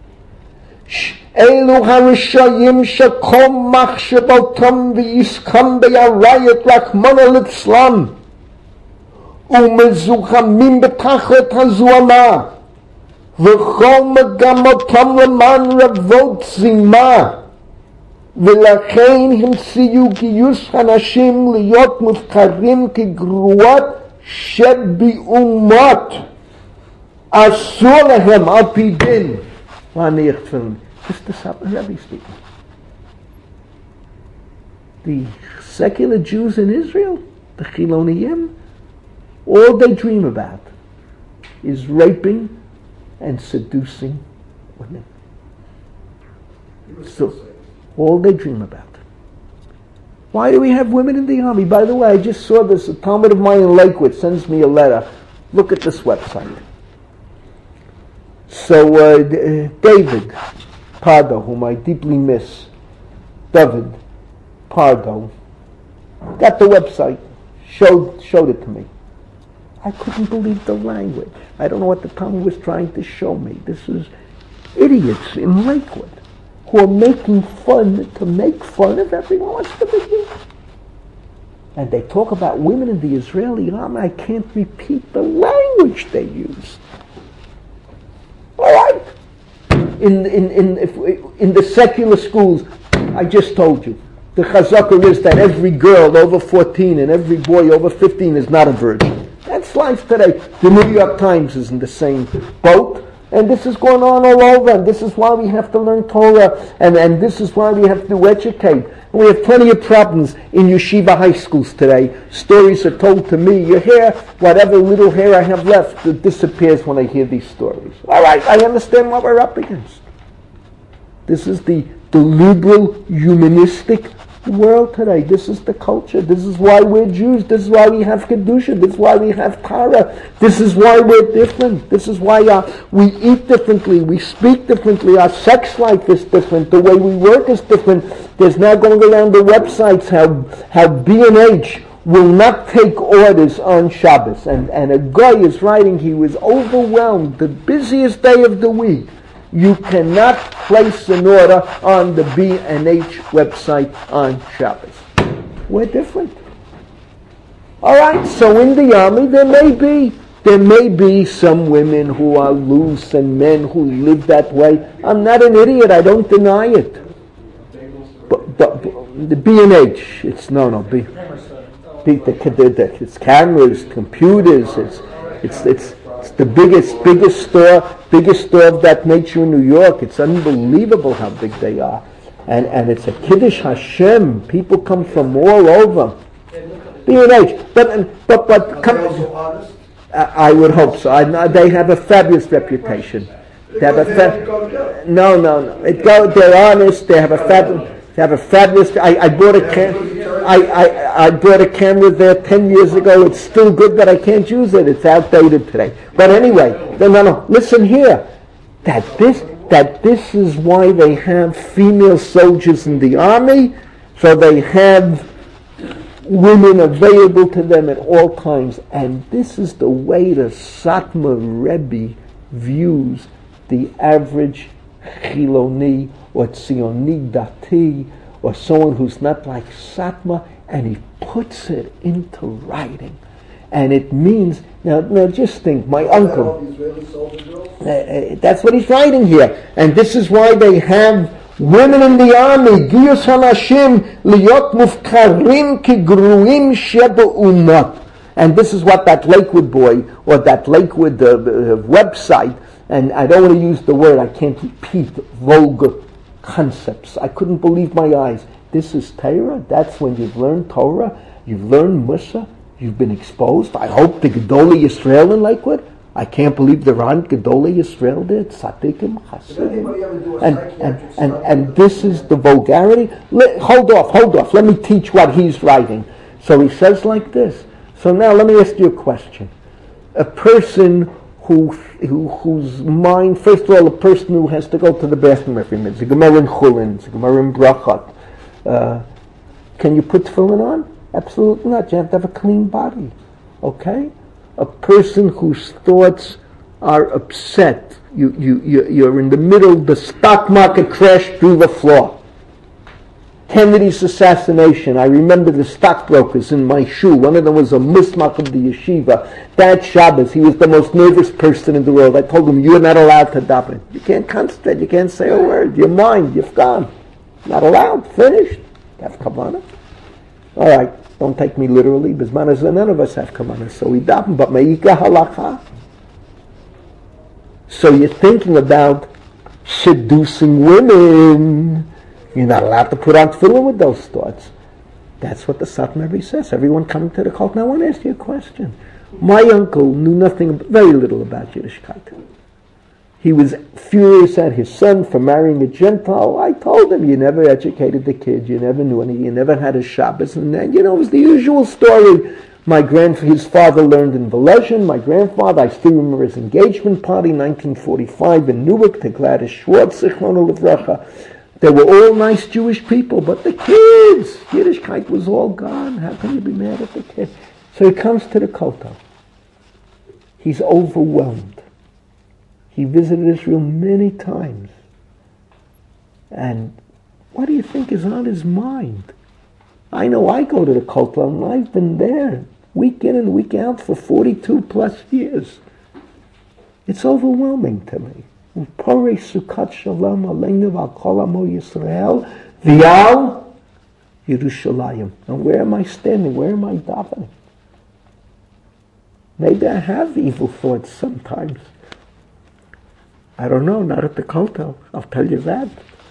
Elu harishayim shekol machshavotam v'yiskam be'arayat rachmana litzlan umezuchamim betachlit hazuama v'chol megamotam leman ravot zima v'lachein himsiyu giyus hanashim liyot mufkarim kigruat shebi'umot asur lehem al pi din. This is the Satmar Rebbe speaking. The secular Jews in Israel, the Chiloniyim, all they dream about is raping and seducing women. So, all they dream about. Why do we have women in the army? By the way, I just saw this. A Talmud of mine in Lakewood sends me a letter. Look at this website. So uh, D- David Pardo, whom I deeply miss, David Pardo, got the website, showed showed it to me. I couldn't believe the language. I don't know what the Talmud was trying to show me. This is idiots in Lakewood who are making fun to make fun of everyone. What's the big deal? And they talk about women in the Israeli army. I can't repeat the language they use. All right. In in in if, in the secular schools, I just told you, the chazaka is that every girl over fourteen and every boy over fifteen is not a virgin. That's life today. The New York Times is in the same boat, and this is going on all over. And this is why we have to learn Torah, and and this is why we have to educate. And we have plenty of problems in yeshiva high schools today. Stories are told to me. Your hair, whatever little hair I have left, it disappears when I hear these stories. All right, I understand what we're up against. This is the, the liberal, humanistic world today. This is the culture. This is why we're Jews. This is why we have Kedusha. This is why we have Torah. This is why we're different. This is why uh, we eat differently. We speak differently. Our sex life is different. The way we work is different. There's now going around the websites how how B and H will not take orders on Shabbos. And, and a guy is writing, he was overwhelmed. The busiest day of the week. You cannot place an order on the B and H website on Shabbos. We're different. All right, so in the army there may be there may be some women who are loose and men who live that way. I'm not an idiot. I don't deny it. But, but, but the B and H, it's no no B. The, the, the, the, it's cameras, computers. It's it's it's. It's the biggest, biggest store, biggest store of that nature in New York. It's unbelievable how big they are, and and it's a Kiddush Hashem. People come from all over. B and H, but but but come. I would hope so. I, they have a fabulous reputation. They have a fa- no, no, no. It go. They're honest. They have a fabulous. They have a fabulous. I, I bought a cam- I, I I bought a camera there ten years ago. It's still good, but I can't use it. It's outdated today. But anyway, no, no, no. Listen here. That this that this is why they have female soldiers in the army, so they have women available to them at all times. And this is the way the Satmar Rebbe views the average Chiloni or Tzioni Dati, or someone who's not like Satmar, and he puts it into writing. And it means, now, now just think, my uncle, uh, uh, that's what he's writing here. And this is why they have women in the army, Giyus Hanashim, Liyot Mufkarim Ki Gruim Shebe'umot. And this is what that Lakewood boy, or that Lakewood uh, uh, website, and I don't want to use the word, I can't repeat vulgar concepts. I couldn't believe my eyes. This is Torah. That's when you've learned Torah. You've learned Musa. You've been exposed. I hope the Gedolei Yisrael in Lakewood. I can't believe there aren't Gedolei Yisrael there. Tzaddikim, Hasidim. And, and, and, and this is the vulgarity. Let, hold off, hold off. Let me teach what he's writing. So he says like this. So now let me ask you a question. A person who, who whose mind, first of all, a person who has to go to the bathroom every minute. It's a Gemara in Chulin, it's a Gemara in Brachot. Uh, Can you put tefillin on? Absolutely not. You have to have a clean body. Okay? A person whose thoughts are upset. You, you, you, you're in the middle, the stock market crashed through the floor. Kennedy's assassination. I remember the stockbrokers in my shul. One of them was a musmach of the yeshiva. That Shabbos, he was the most nervous person in the world. I told him, you're not allowed to daven. You can't concentrate. You can't say a word. Your mind, you've gone. Not allowed. Finished. Have kavanah. All right. Don't take me literally. Bisman, none of us have kavanah. So we daven. But me'ika halakha. So you're thinking about seducing women. You're not allowed to put on tefillin with those thoughts. That's what the Satmar Rebbe says. Everyone coming to the cult. Now I want to ask you a question. My uncle knew nothing, very little about Yiddishkeit. He was furious at his son for marrying a Gentile. I told him, you never educated the kid, you never knew any, you never had a Shabbos. And then, you know, it was the usual story. My grand, his father learned in Velezhin. My grandfather, I still remember his engagement party, nineteen forty-five in Newark, to Gladys Schwartz, Zichrono Livracha. They were all nice Jewish people, but the kids, Yiddishkeit was all gone. How can you be mad at the kids? So he comes to the Kotel. He's overwhelmed. He visited Israel many times. And what do you think is on his mind? I know I go to the Kotel, and I've been there week in and week out for forty-two plus years. It's overwhelming to me. Porei Sukkot Shalom Aleinu V'al Kol Amo Yisrael V'al Yerushalayim. Now where am I standing? Where am I davening? Maybe I have evil thoughts sometimes. I don't know, not at the Kotel. I'll tell you that.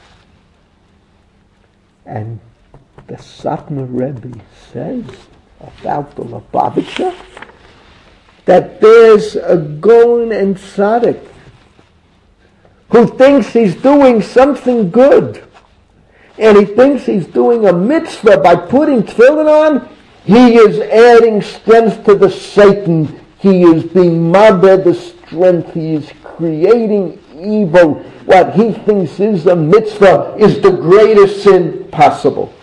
And the Satmar Rebbe says about the Lubavitcher that there's a Goen and Tzaddik who thinks he's doing something good, and he thinks he's doing a mitzvah by putting tefillin on, he is adding strength to the Satan. He is being mabed the strength. He is creating evil. What he thinks is a mitzvah is the greatest sin possible.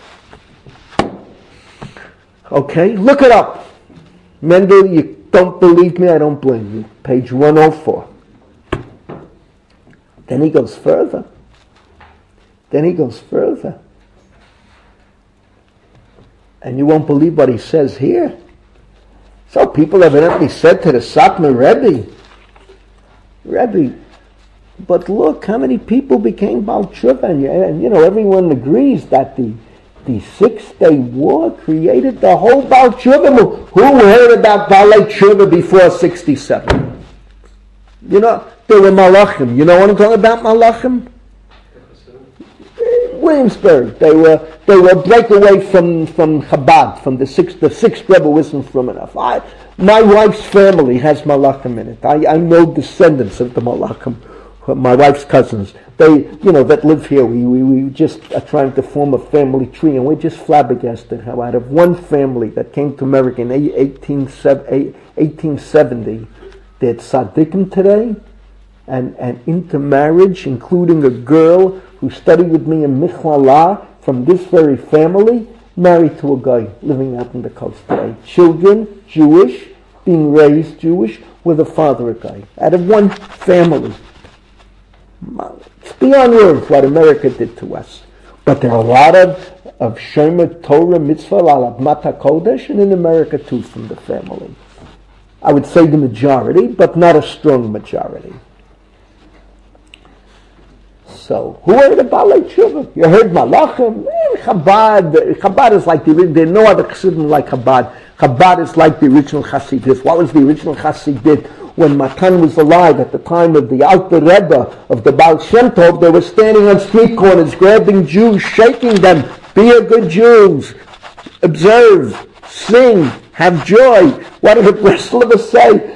Okay, look it up. Mendel, you don't believe me, I don't blame you. Page one oh four. Then he goes further. Then he goes further. And you won't believe what he says here. So people evidently said to the Satmar Rebbe, Rebbe, but look how many people became Baal Tshuva. And, and you know, everyone agrees that the, the Six-Day War created the whole Baal Tshuva movement. Who heard about Baalei Tshuva before sixty-seven? You know, they were Malachim. You know what I'm talking about, Malachim? Williamsburg. They were they were breakaway from, from Chabad, from the sixth the sixth Rebbe wasn't from enough. I, my wife's family has Malachim in it. I, I know descendants of the Malachim, my wife's cousins. They, you know, that live here. We, we, we just are trying to form a family tree, and we're just flabbergasted how out of one family that came to America in eighteen seventy, they're tzaddikim today, and, and intermarriage, including a girl who studied with me in Michlala from this very family, married to a guy living out in the coast today. Children, Jewish, being raised Jewish, with a father a guy. Out of one family. It's beyond words what America did to us. But there are a lot of, of Shomer Torah mitzvah, al Admat HaKodesh, and in America too from the family. I would say the majority, but not a strong majority. So, who are the Baalei Tshuva? You heard Malachim? Eh, Chabad. Chabad is like the original. There are no other Chassidim like Chabad. Chabad is like the original Chassidus. What was the original Chassidut? When Matan was alive at the time of the Alter Rebbe of the Baal Shem Tov, they were standing on street corners, grabbing Jews, shaking them. Be a good Jews. Observe. Sing. Have joy. What did the Breslov say?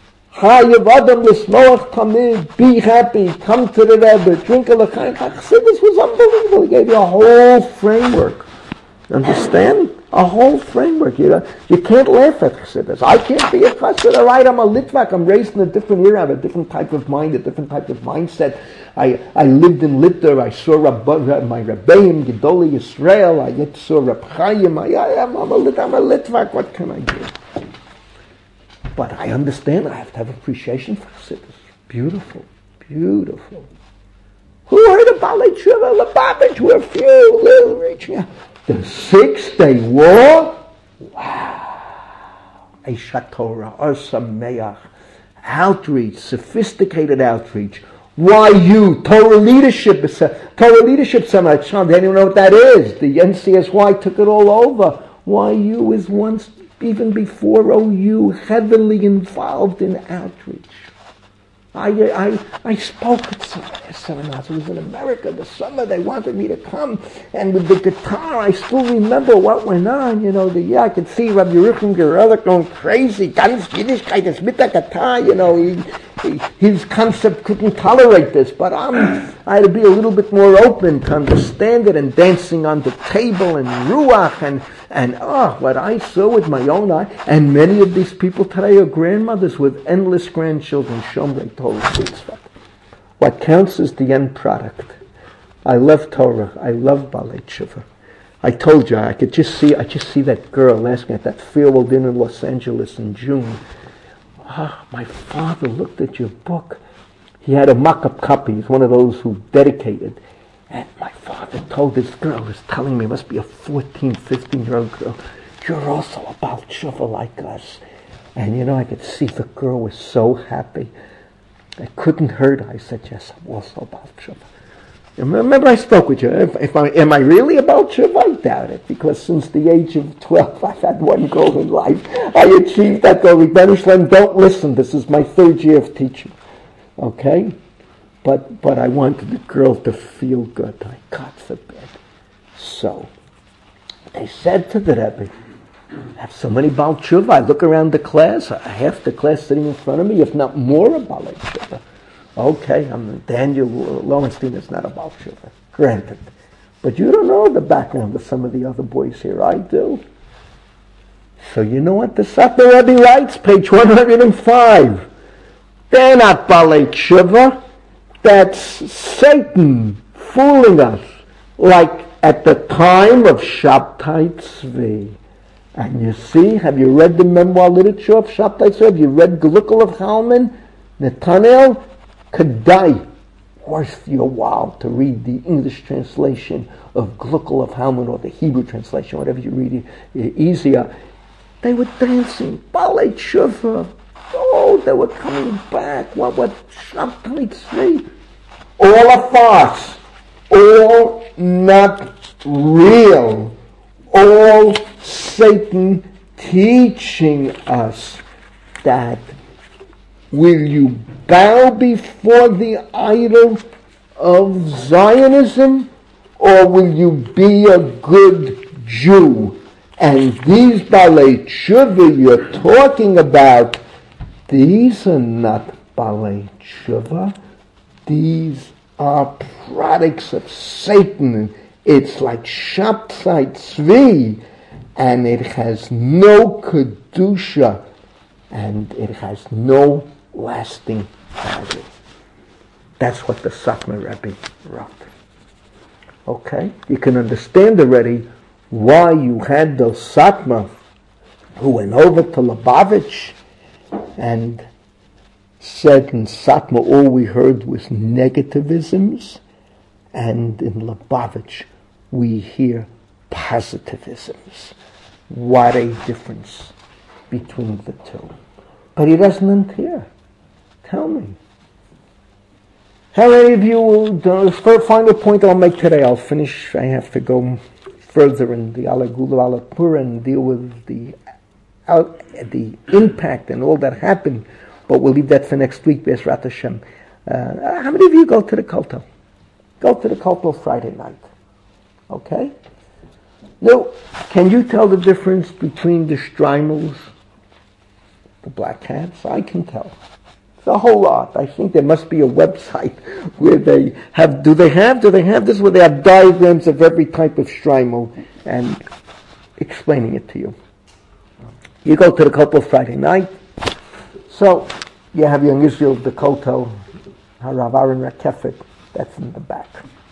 Be happy, come to the Rebbe, drink a l'chaim. This was unbelievable. He gave you a whole framework. Understand? A whole framework. You know, you can't laugh at Chassidus. I can't be a Chassid. Right, I'm a Litvak. I'm raised in a different era. I have a different type of mind, a different type of mindset. I, I lived in Litter. I saw Rabba, my Rebbeim, Gedolei Yisrael. I yet saw Reb Chaim. I, I am I'm a, Lit, I'm a Litvak. What can I do? But I understand. I have to have appreciation for Chassidus. Beautiful. Beautiful. Who heard about Tshuva Lubavitch? We're few, little reaching out. The Six-Day War? Wow. Eishat Torah, Or Sameach, outreach, sophisticated outreach. Y U, Torah Leadership, Torah Leadership Seminar. They don't even know what that is. The N C S Y took it all over. Y U is once, even before O U, heavily involved in outreach. I, I, I spoke at some seminars. It was in America this summer. They wanted me to come. And with the guitar, I still remember what went on. You know, the, yeah, I could see Rabbi Yerucham Gerelach going crazy. Ganz Yiddishkeit is mit der guitar. You know, he, he, his concept couldn't tolerate this. But I'm, I had to be a little bit more open to understand it, and dancing on the table and ruach and And oh, what I saw with my own eye, and many of these people today are grandmothers with endless grandchildren. Shomrei Torah Mitzvah. What counts is the end product. I love Torah. I love Balei Tshuva. I told you I could just see. I just see that girl last night, that farewell dinner in Los Angeles in June. Ah, my father looked at your book. He had a mock-up copy. He's one of those who dedicated. And my father told this girl, is telling me, it must be a fourteen, fifteen-year-old girl, you're also about Tshuva like us. And you know, I could see the girl was so happy. I couldn't hurt her. I said, yes, I'm also about Tshuva. Remember I spoke with you. If, if I, am I really about Tshuva? I doubt it. Because since the age of twelve, I've had one goal in life. I achieved that goal. Rebbeinu Shalom, don't listen. This is my third year of teaching. Okay? But but I wanted the girl to feel good. I God forbid. So they said to the Rebbe, I have so many Baal Tshuva. I look around the class, half the class sitting in front of me, if not more, about Baal Tshuva. Okay, I'm Daniel Lowenstein is not a Baal Tshuva. Granted. But you don't know the background of some of the other boys here. I do. So you know what the Satmar Rebbe writes? Page one hundred five. They're not Baal Tshuva. That's Satan fooling us, like at the time of Shabtai Tzvi. And you see, have you read the memoir literature of Shabtai Tzvi? Have you read Gluckel of Halman? Netanel? Kedai. Worth your while to read the English translation of Gluckel of Halman, or the Hebrew translation, whatever you read it easier. They were dancing, Balei Tshuva. Oh, they were coming back. What, what, Shabtai Tzvi? All a farce. All not real. All Satan teaching us that will you bow before the idol of Zionism, or will you be a good Jew? And these Balei Tshuva you're talking about, these are not Balei Tshuva. These are products of Satan. It's like Shabtai Tzvi, and it has no kedusha, and it has no lasting value. That's what the Satmar Rebbe wrote. Okay? You can understand already why you had those Satmar who went over to Lubavitch and said in Satmar all we heard was negativisms, and in Lubavitch we hear positivisms. What a difference between the two. But he doesn't end here. Tell me. How many of you will, the final point I'll make today, I'll finish, I have to go further in the Alagula Alapur and deal with the, out, the impact and all that happened, but we'll leave that for next week, Be'ezrat Hashem. Uh, how many of you go to the Kotel? Go to the Kotel Friday night. Okay? Now, can you tell the difference between the Streimels, the Black Hats? I can tell. It's a whole lot. I think there must be a website where they have, do they have, do they have this, where they have diagrams of every type of Streimel, and explaining it to you. You go to the Kotel Friday night. So you have your Israel, the Kotel, Harav Aaron Rakefet, that's in the back.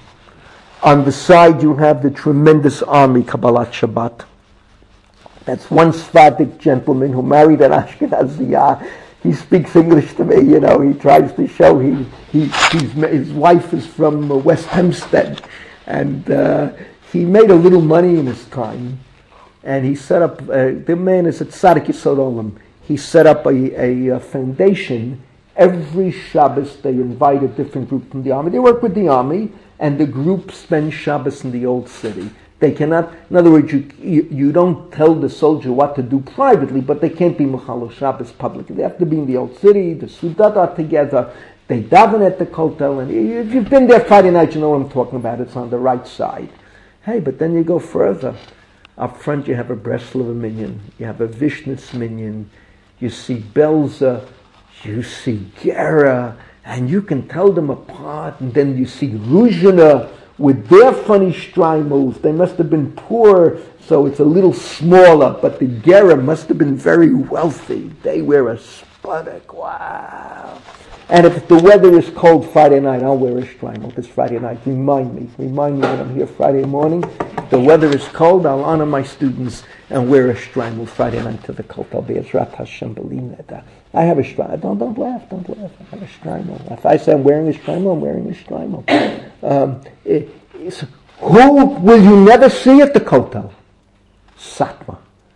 On the side you have the tremendous army, Kabbalat Shabbat. That's one Sephardic gentleman who married an Ashkenaziyah. He speaks English to me, you know, he tries to show he, he he's, his wife is from West Hempstead. And uh, he made a little money in his time. And he set up, uh, the man is at Tzaddik Yisod Olam. He set up a, a, a foundation. Every Shabbos they invite a different group from the army. They work with the army, and the group spends Shabbos in the old city. They cannot, in other words, you, you, you don't tell the soldier what to do privately, but they can't be Mechalo Shabbos publicly. They have to be in the old city, the Sudat are together, they daven at the Kotel, and if you've been there Friday night, you know what I'm talking about, it's on the right side. Hey, but then you go further. Up front you have a Breslov minion, you have a Vishnitz minion, you see Belza, you see Gera, and you can tell them apart, and then you see Ruzhina, with their funny shtreimels. They must have been poor, so it's a little smaller, but the Gera must have been very wealthy. They wear a spudik, wow. And if the weather is cold Friday night, I'll wear a shtreimel this Friday night. Remind me, remind me when I'm here Friday morning. If the weather is cold, I'll honor my students and wear a shtreimel Friday night to the Kotel Be'ezrat Hashem B'li. I have a shtreimel. Don't, don't laugh, don't laugh. I have a shtreimel. If I say I'm wearing a shtreimel, I'm wearing a shtreimel. Um, it, who will you never see at the Kotel? Satmar.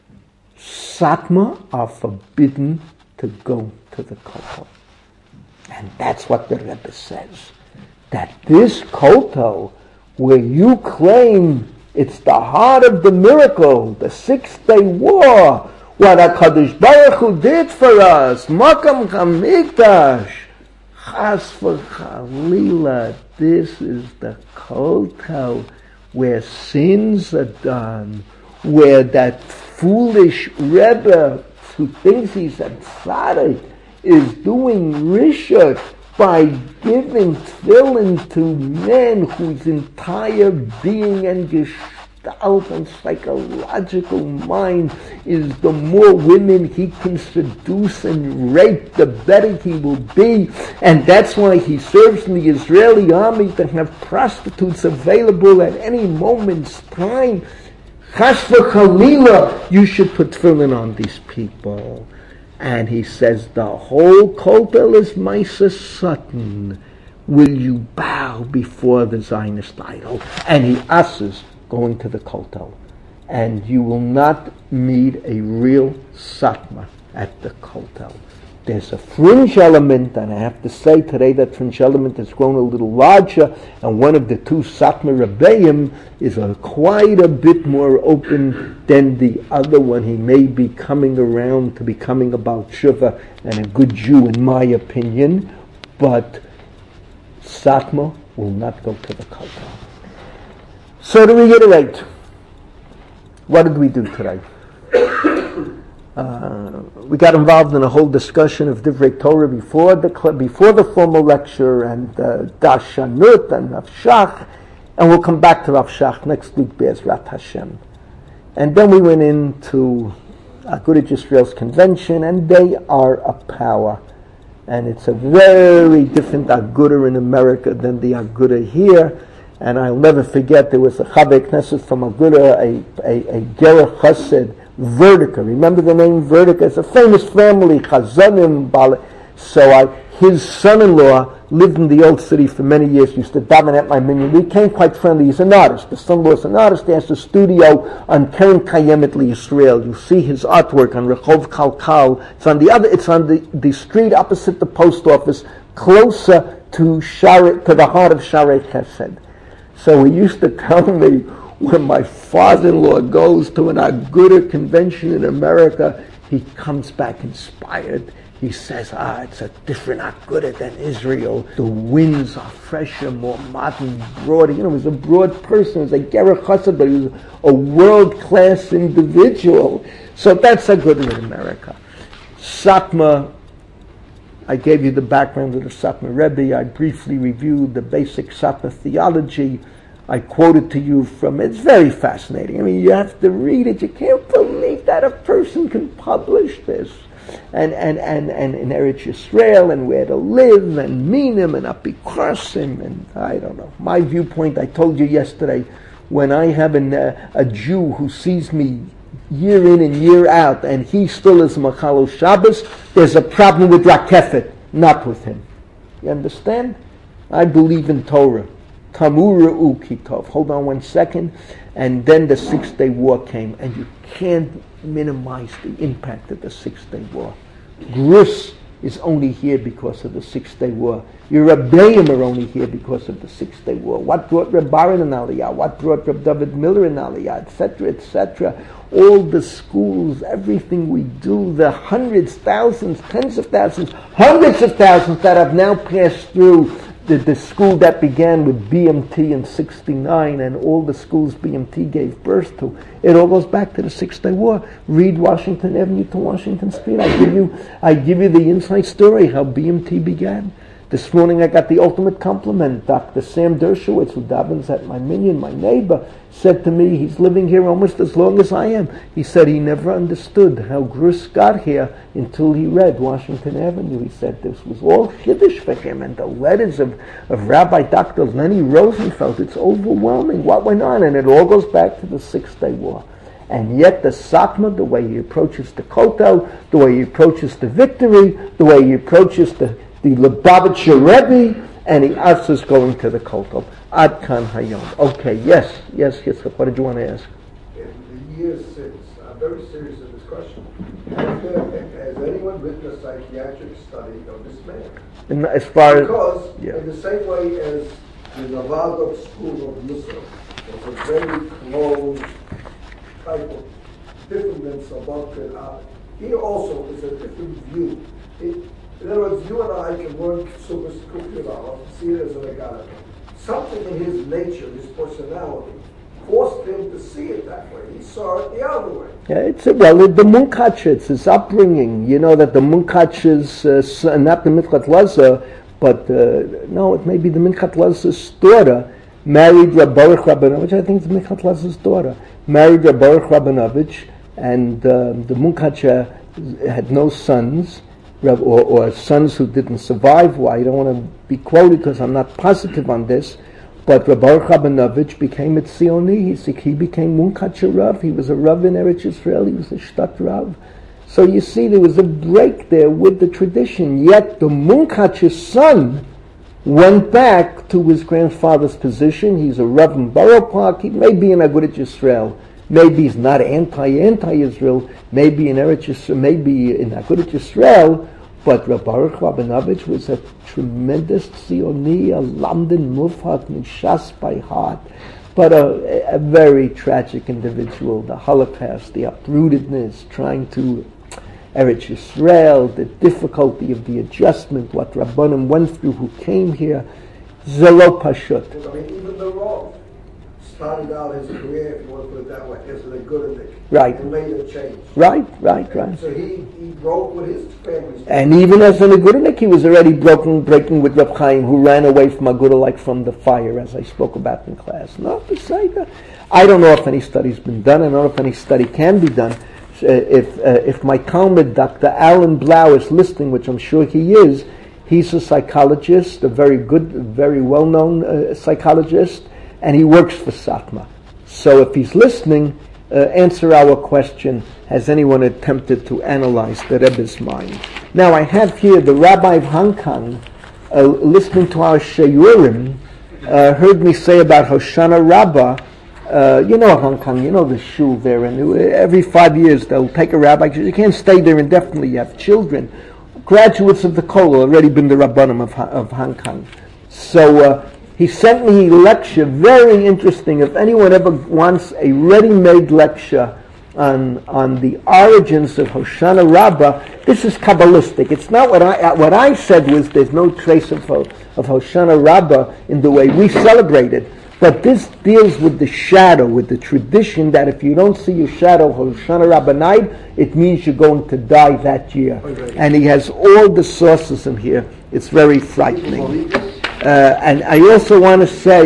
Satmar are forbidden to go to the Kotel. And that's what the Rebbe says. That this Kotel, where you claim it's the heart of the miracle, the Six-Day War, what HaKadosh Baruch Hu did for us, Makam HaMikdash, Chas v'Chalila, this is the Kotel where sins are done, where that foolish Rebbe who thinks he's a tzaddik is doing rishut by giving tefillin to men whose entire being and gestalt and psychological mind is the more women he can seduce and rape, the better he will be. And that's why he serves in the Israeli army to have prostitutes available at any moment's time. Chas v'chalila, you should put tefillin on these people. And he says, the whole Kotel is Maisa Sutton. Will you bow before the Zionist idol? And he asks going to the Kotel. And you will not meet a real Satmar at the Kotel. There's a fringe element, and I have to say today that fringe element has grown a little larger, and one of the two Satmar Rebbeim is a quite a bit more open than the other one. He may be coming around to becoming a Baal Tshuva and a good Jew, in my opinion, but Satmar will not go to the Kotel. So to reiterate, what did we do today? Uh, we got involved in a whole discussion of Divrei Torah before the before the formal lecture, and uh, Dashanut and Rav Shach, and we'll come back to Rav Shach next week, Be'ezrat Hashem. And then we went into Agudat Yisrael's convention, and they are a power, and it's a very different Agudah in America than the Agudah here. And I'll never forget, there was a Chavei Knesset from Agudah, a a, a Ger Chassid, Vertica. Remember the name Vertica? It's a famous family, Chazanim. So I, his son-in-law lived in the old city for many years, used to daven at my minyan. We became quite friendly. He's an artist. The son-in-law is an artist. He has a studio on Keren Kayemet Yisrael. You see his artwork on Rehov Kalkal. It's on the other, it's on the, the street opposite the post office, closer to Share, to the heart of Sharei Chesed. So he used to tell me, when my father-in-law goes to an Agudah convention in America, he comes back inspired. He says, ah, it's a different Agudah than Israel. The winds are fresher, more modern, broader. You know, he was a broad person. He was a Ger Chassid, but he was a world-class individual. So that's Agudah in America. Satmar, I gave you the background of the Satmar Rebbe. I briefly reviewed the basic Satmar theology. I quoted to you from, it's very fascinating. I mean, you have to read it. You can't believe that a person can publish this. And, and, and, and in Eretz Yisrael, and where to live, and Minim, and Apikosim, and I don't know. My viewpoint, I told you yesterday, when I have an, uh, a Jew who sees me year in and year out, and he still is Machalo Shabbos, there's a problem with Rakefet, not with him. You understand? I believe in Torah. Tamura u kitov. Hold on one second. And then the Six-Day War came, and you can't minimize the impact of the Six-Day War. Grus is only here because of the Six-Day War. Your Rebbeim are only here because of the Six-Day War. What brought Reb Baron in Aliyah? What brought Reb David Miller in Aliyah? Et cetera, et cetera. All the schools, everything we do, the hundreds, thousands, tens of thousands, hundreds of thousands that have now passed through the, the school that began with B M T in sixty-nine, and all the schools B M T gave birth to. It all goes back to the Six-Day War. Read Washington Avenue to Washington Street. I give you, I give you the inside story how B M T began. This morning I got the ultimate compliment. Doctor Sam Dershowitz, who davens at my minion, my neighbor, said to me, he's living here almost as long as I am. He said he never understood how Grus got here until he read Washington Avenue. He said this was all Yiddish for him, and the letters of, of Rabbi Doctor Lenny Rosenfeld, it's overwhelming what went on, and it all goes back to the Six-Day War. And yet the Satmar, the way he approaches the Kotel, the way he approaches the victory, the way he approaches the the Lubavitcher Rebbe, and he asks us going to the Kotel. Ad kan hayom. Okay, yes, yes, Yitzchak, what did you want to ask? In the years since, I'm very serious in this question. Has, there, has anyone written a psychiatric study of this man? In, as far because as... Yeah. in the same way as the Novardok school of Muslim was a very closed type of different than Sabbath, uh, he also is a different view. It, In other words, you and I can work super computer, see it as an agata. Something in his nature, his personality, forced him to see it that way. He saw it the other way. Yeah, it's a, well, the Munkach, it's his upbringing. You know that the Munkach is uh, not the Minchat Lazar, but uh, no, it may be the Minchat Lazar's daughter married Reb Baruch Rabinovich. I think it's Minchat Lazar's daughter married Reb Baruch Rabinovich, and uh, the Munkach had no sons. Or, or sons who didn't survive. Well, I don't want to be quoted because I'm not positive on this, but Reb Baruch Rabinovich became a Tzioni. He, he became Munkach Rav. He was a Rav in Eretz Yisrael. He was a Shtat Rav. So you see, there was a break there with the tradition. Yet the Munkach's son went back to his grandfather's position. He's a Rav in Borough Park. He may be in Agudat Yisrael. Maybe he's not anti-anti-Israel. Maybe in Eretz Yisrael, maybe in Agudat Yisrael. But Reb Baruch Rabinovich was a tremendous Tzioni, a London Mufat, Mishas by heart, but a, a very tragic individual. The Holocaust, the uprootedness, trying to Eretz Yisrael, the difficulty of the adjustment, what Rabbanim went through who came here, Zelo Pashut. I mean, even the Rav started out his career, if you want to put it that way, as a Gudanik. Right. And later changed. Right, right, and right. So he, he broke with his family. And even as an Agudanik, he was already broken, breaking with Reb Chaim, who ran away from Aguda like from the fire, as I spoke about in class. Not to say that. I don't know if any study's been done. I don't know if any study can be done. Uh, if uh, if my Talmud, Doctor Alan Blau, is listening, which I'm sure he is, he's a psychologist, a very good, very well-known uh, psychologist, and he works for Satmar. So if he's listening, uh, answer our question, has anyone attempted to analyze the Rebbe's mind? Now I have here the Rabbi of Hong Kong, uh, listening to our Sheyurim, uh, heard me say about Hoshana Rabbah. Uh, you know Hong Kong, you know the shul there, and every five years they'll take a rabbi, because you can't stay there indefinitely, you have children. Graduates of the Kollel already been the Rabbanim of, of Hong Kong. So uh, he sent me a lecture, very interesting. If anyone ever wants a ready-made lecture on on the origins of Hoshana Rabbah, this is Kabbalistic. It's not what I what I said was there's no trace of of Hoshana Rabbah in the way we celebrate it. But this deals with the shadow, with the tradition that if you don't see your shadow Hoshana Rabbah night, it means you're going to die that year. Okay. And he has all the sources in here. It's very frightening. Uh, and I also want to say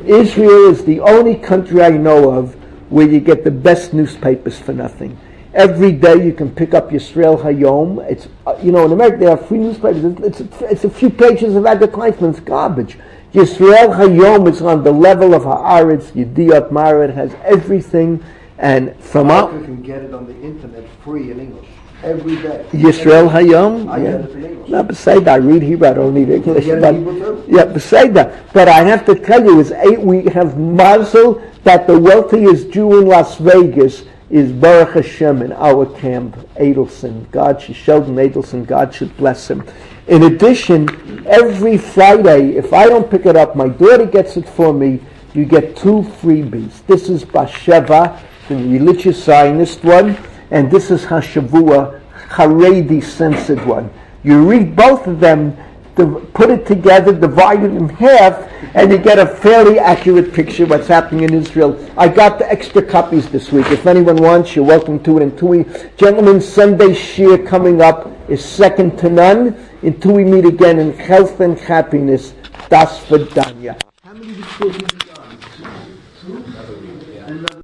Israel is the only country I know of where you get the best newspapers for nothing. Every day you can pick up Yisrael Hayom. It's, uh, you know, in America they have free newspapers. It's, it's, it's a few pages of advertisements, garbage. Yisrael Hayom is on the level of Haaretz, Yediot Mara. It has everything. And from You out can get it on the internet free in English every day. Yisrael Hayom, I yeah. get it in English. No, beside that, I read Hebrew. I don't need English. You get But, it in Hebrew too? yeah, beside that. But I have to tell you, is eight, we have mazel that the wealthiest Jew in Las Vegas is Baruch Hashem in our camp, Adelson. God should, Sheldon Adelson, God should bless him. In addition, every Friday, if I don't pick it up, my daughter gets it for me, you get two freebies. This is Basheva, the religious Zionist one, and this is Hashavua, Haredi censored one. You read both of them, div- put it together, divide it in half, and you get a fairly accurate picture of what's happening in Israel. I got the extra copies this week. If anyone wants, you're welcome to it in Tui. Gentlemen, Sunday Shir coming up is second to none. Until we meet again in health and happiness, das Vidanya. How many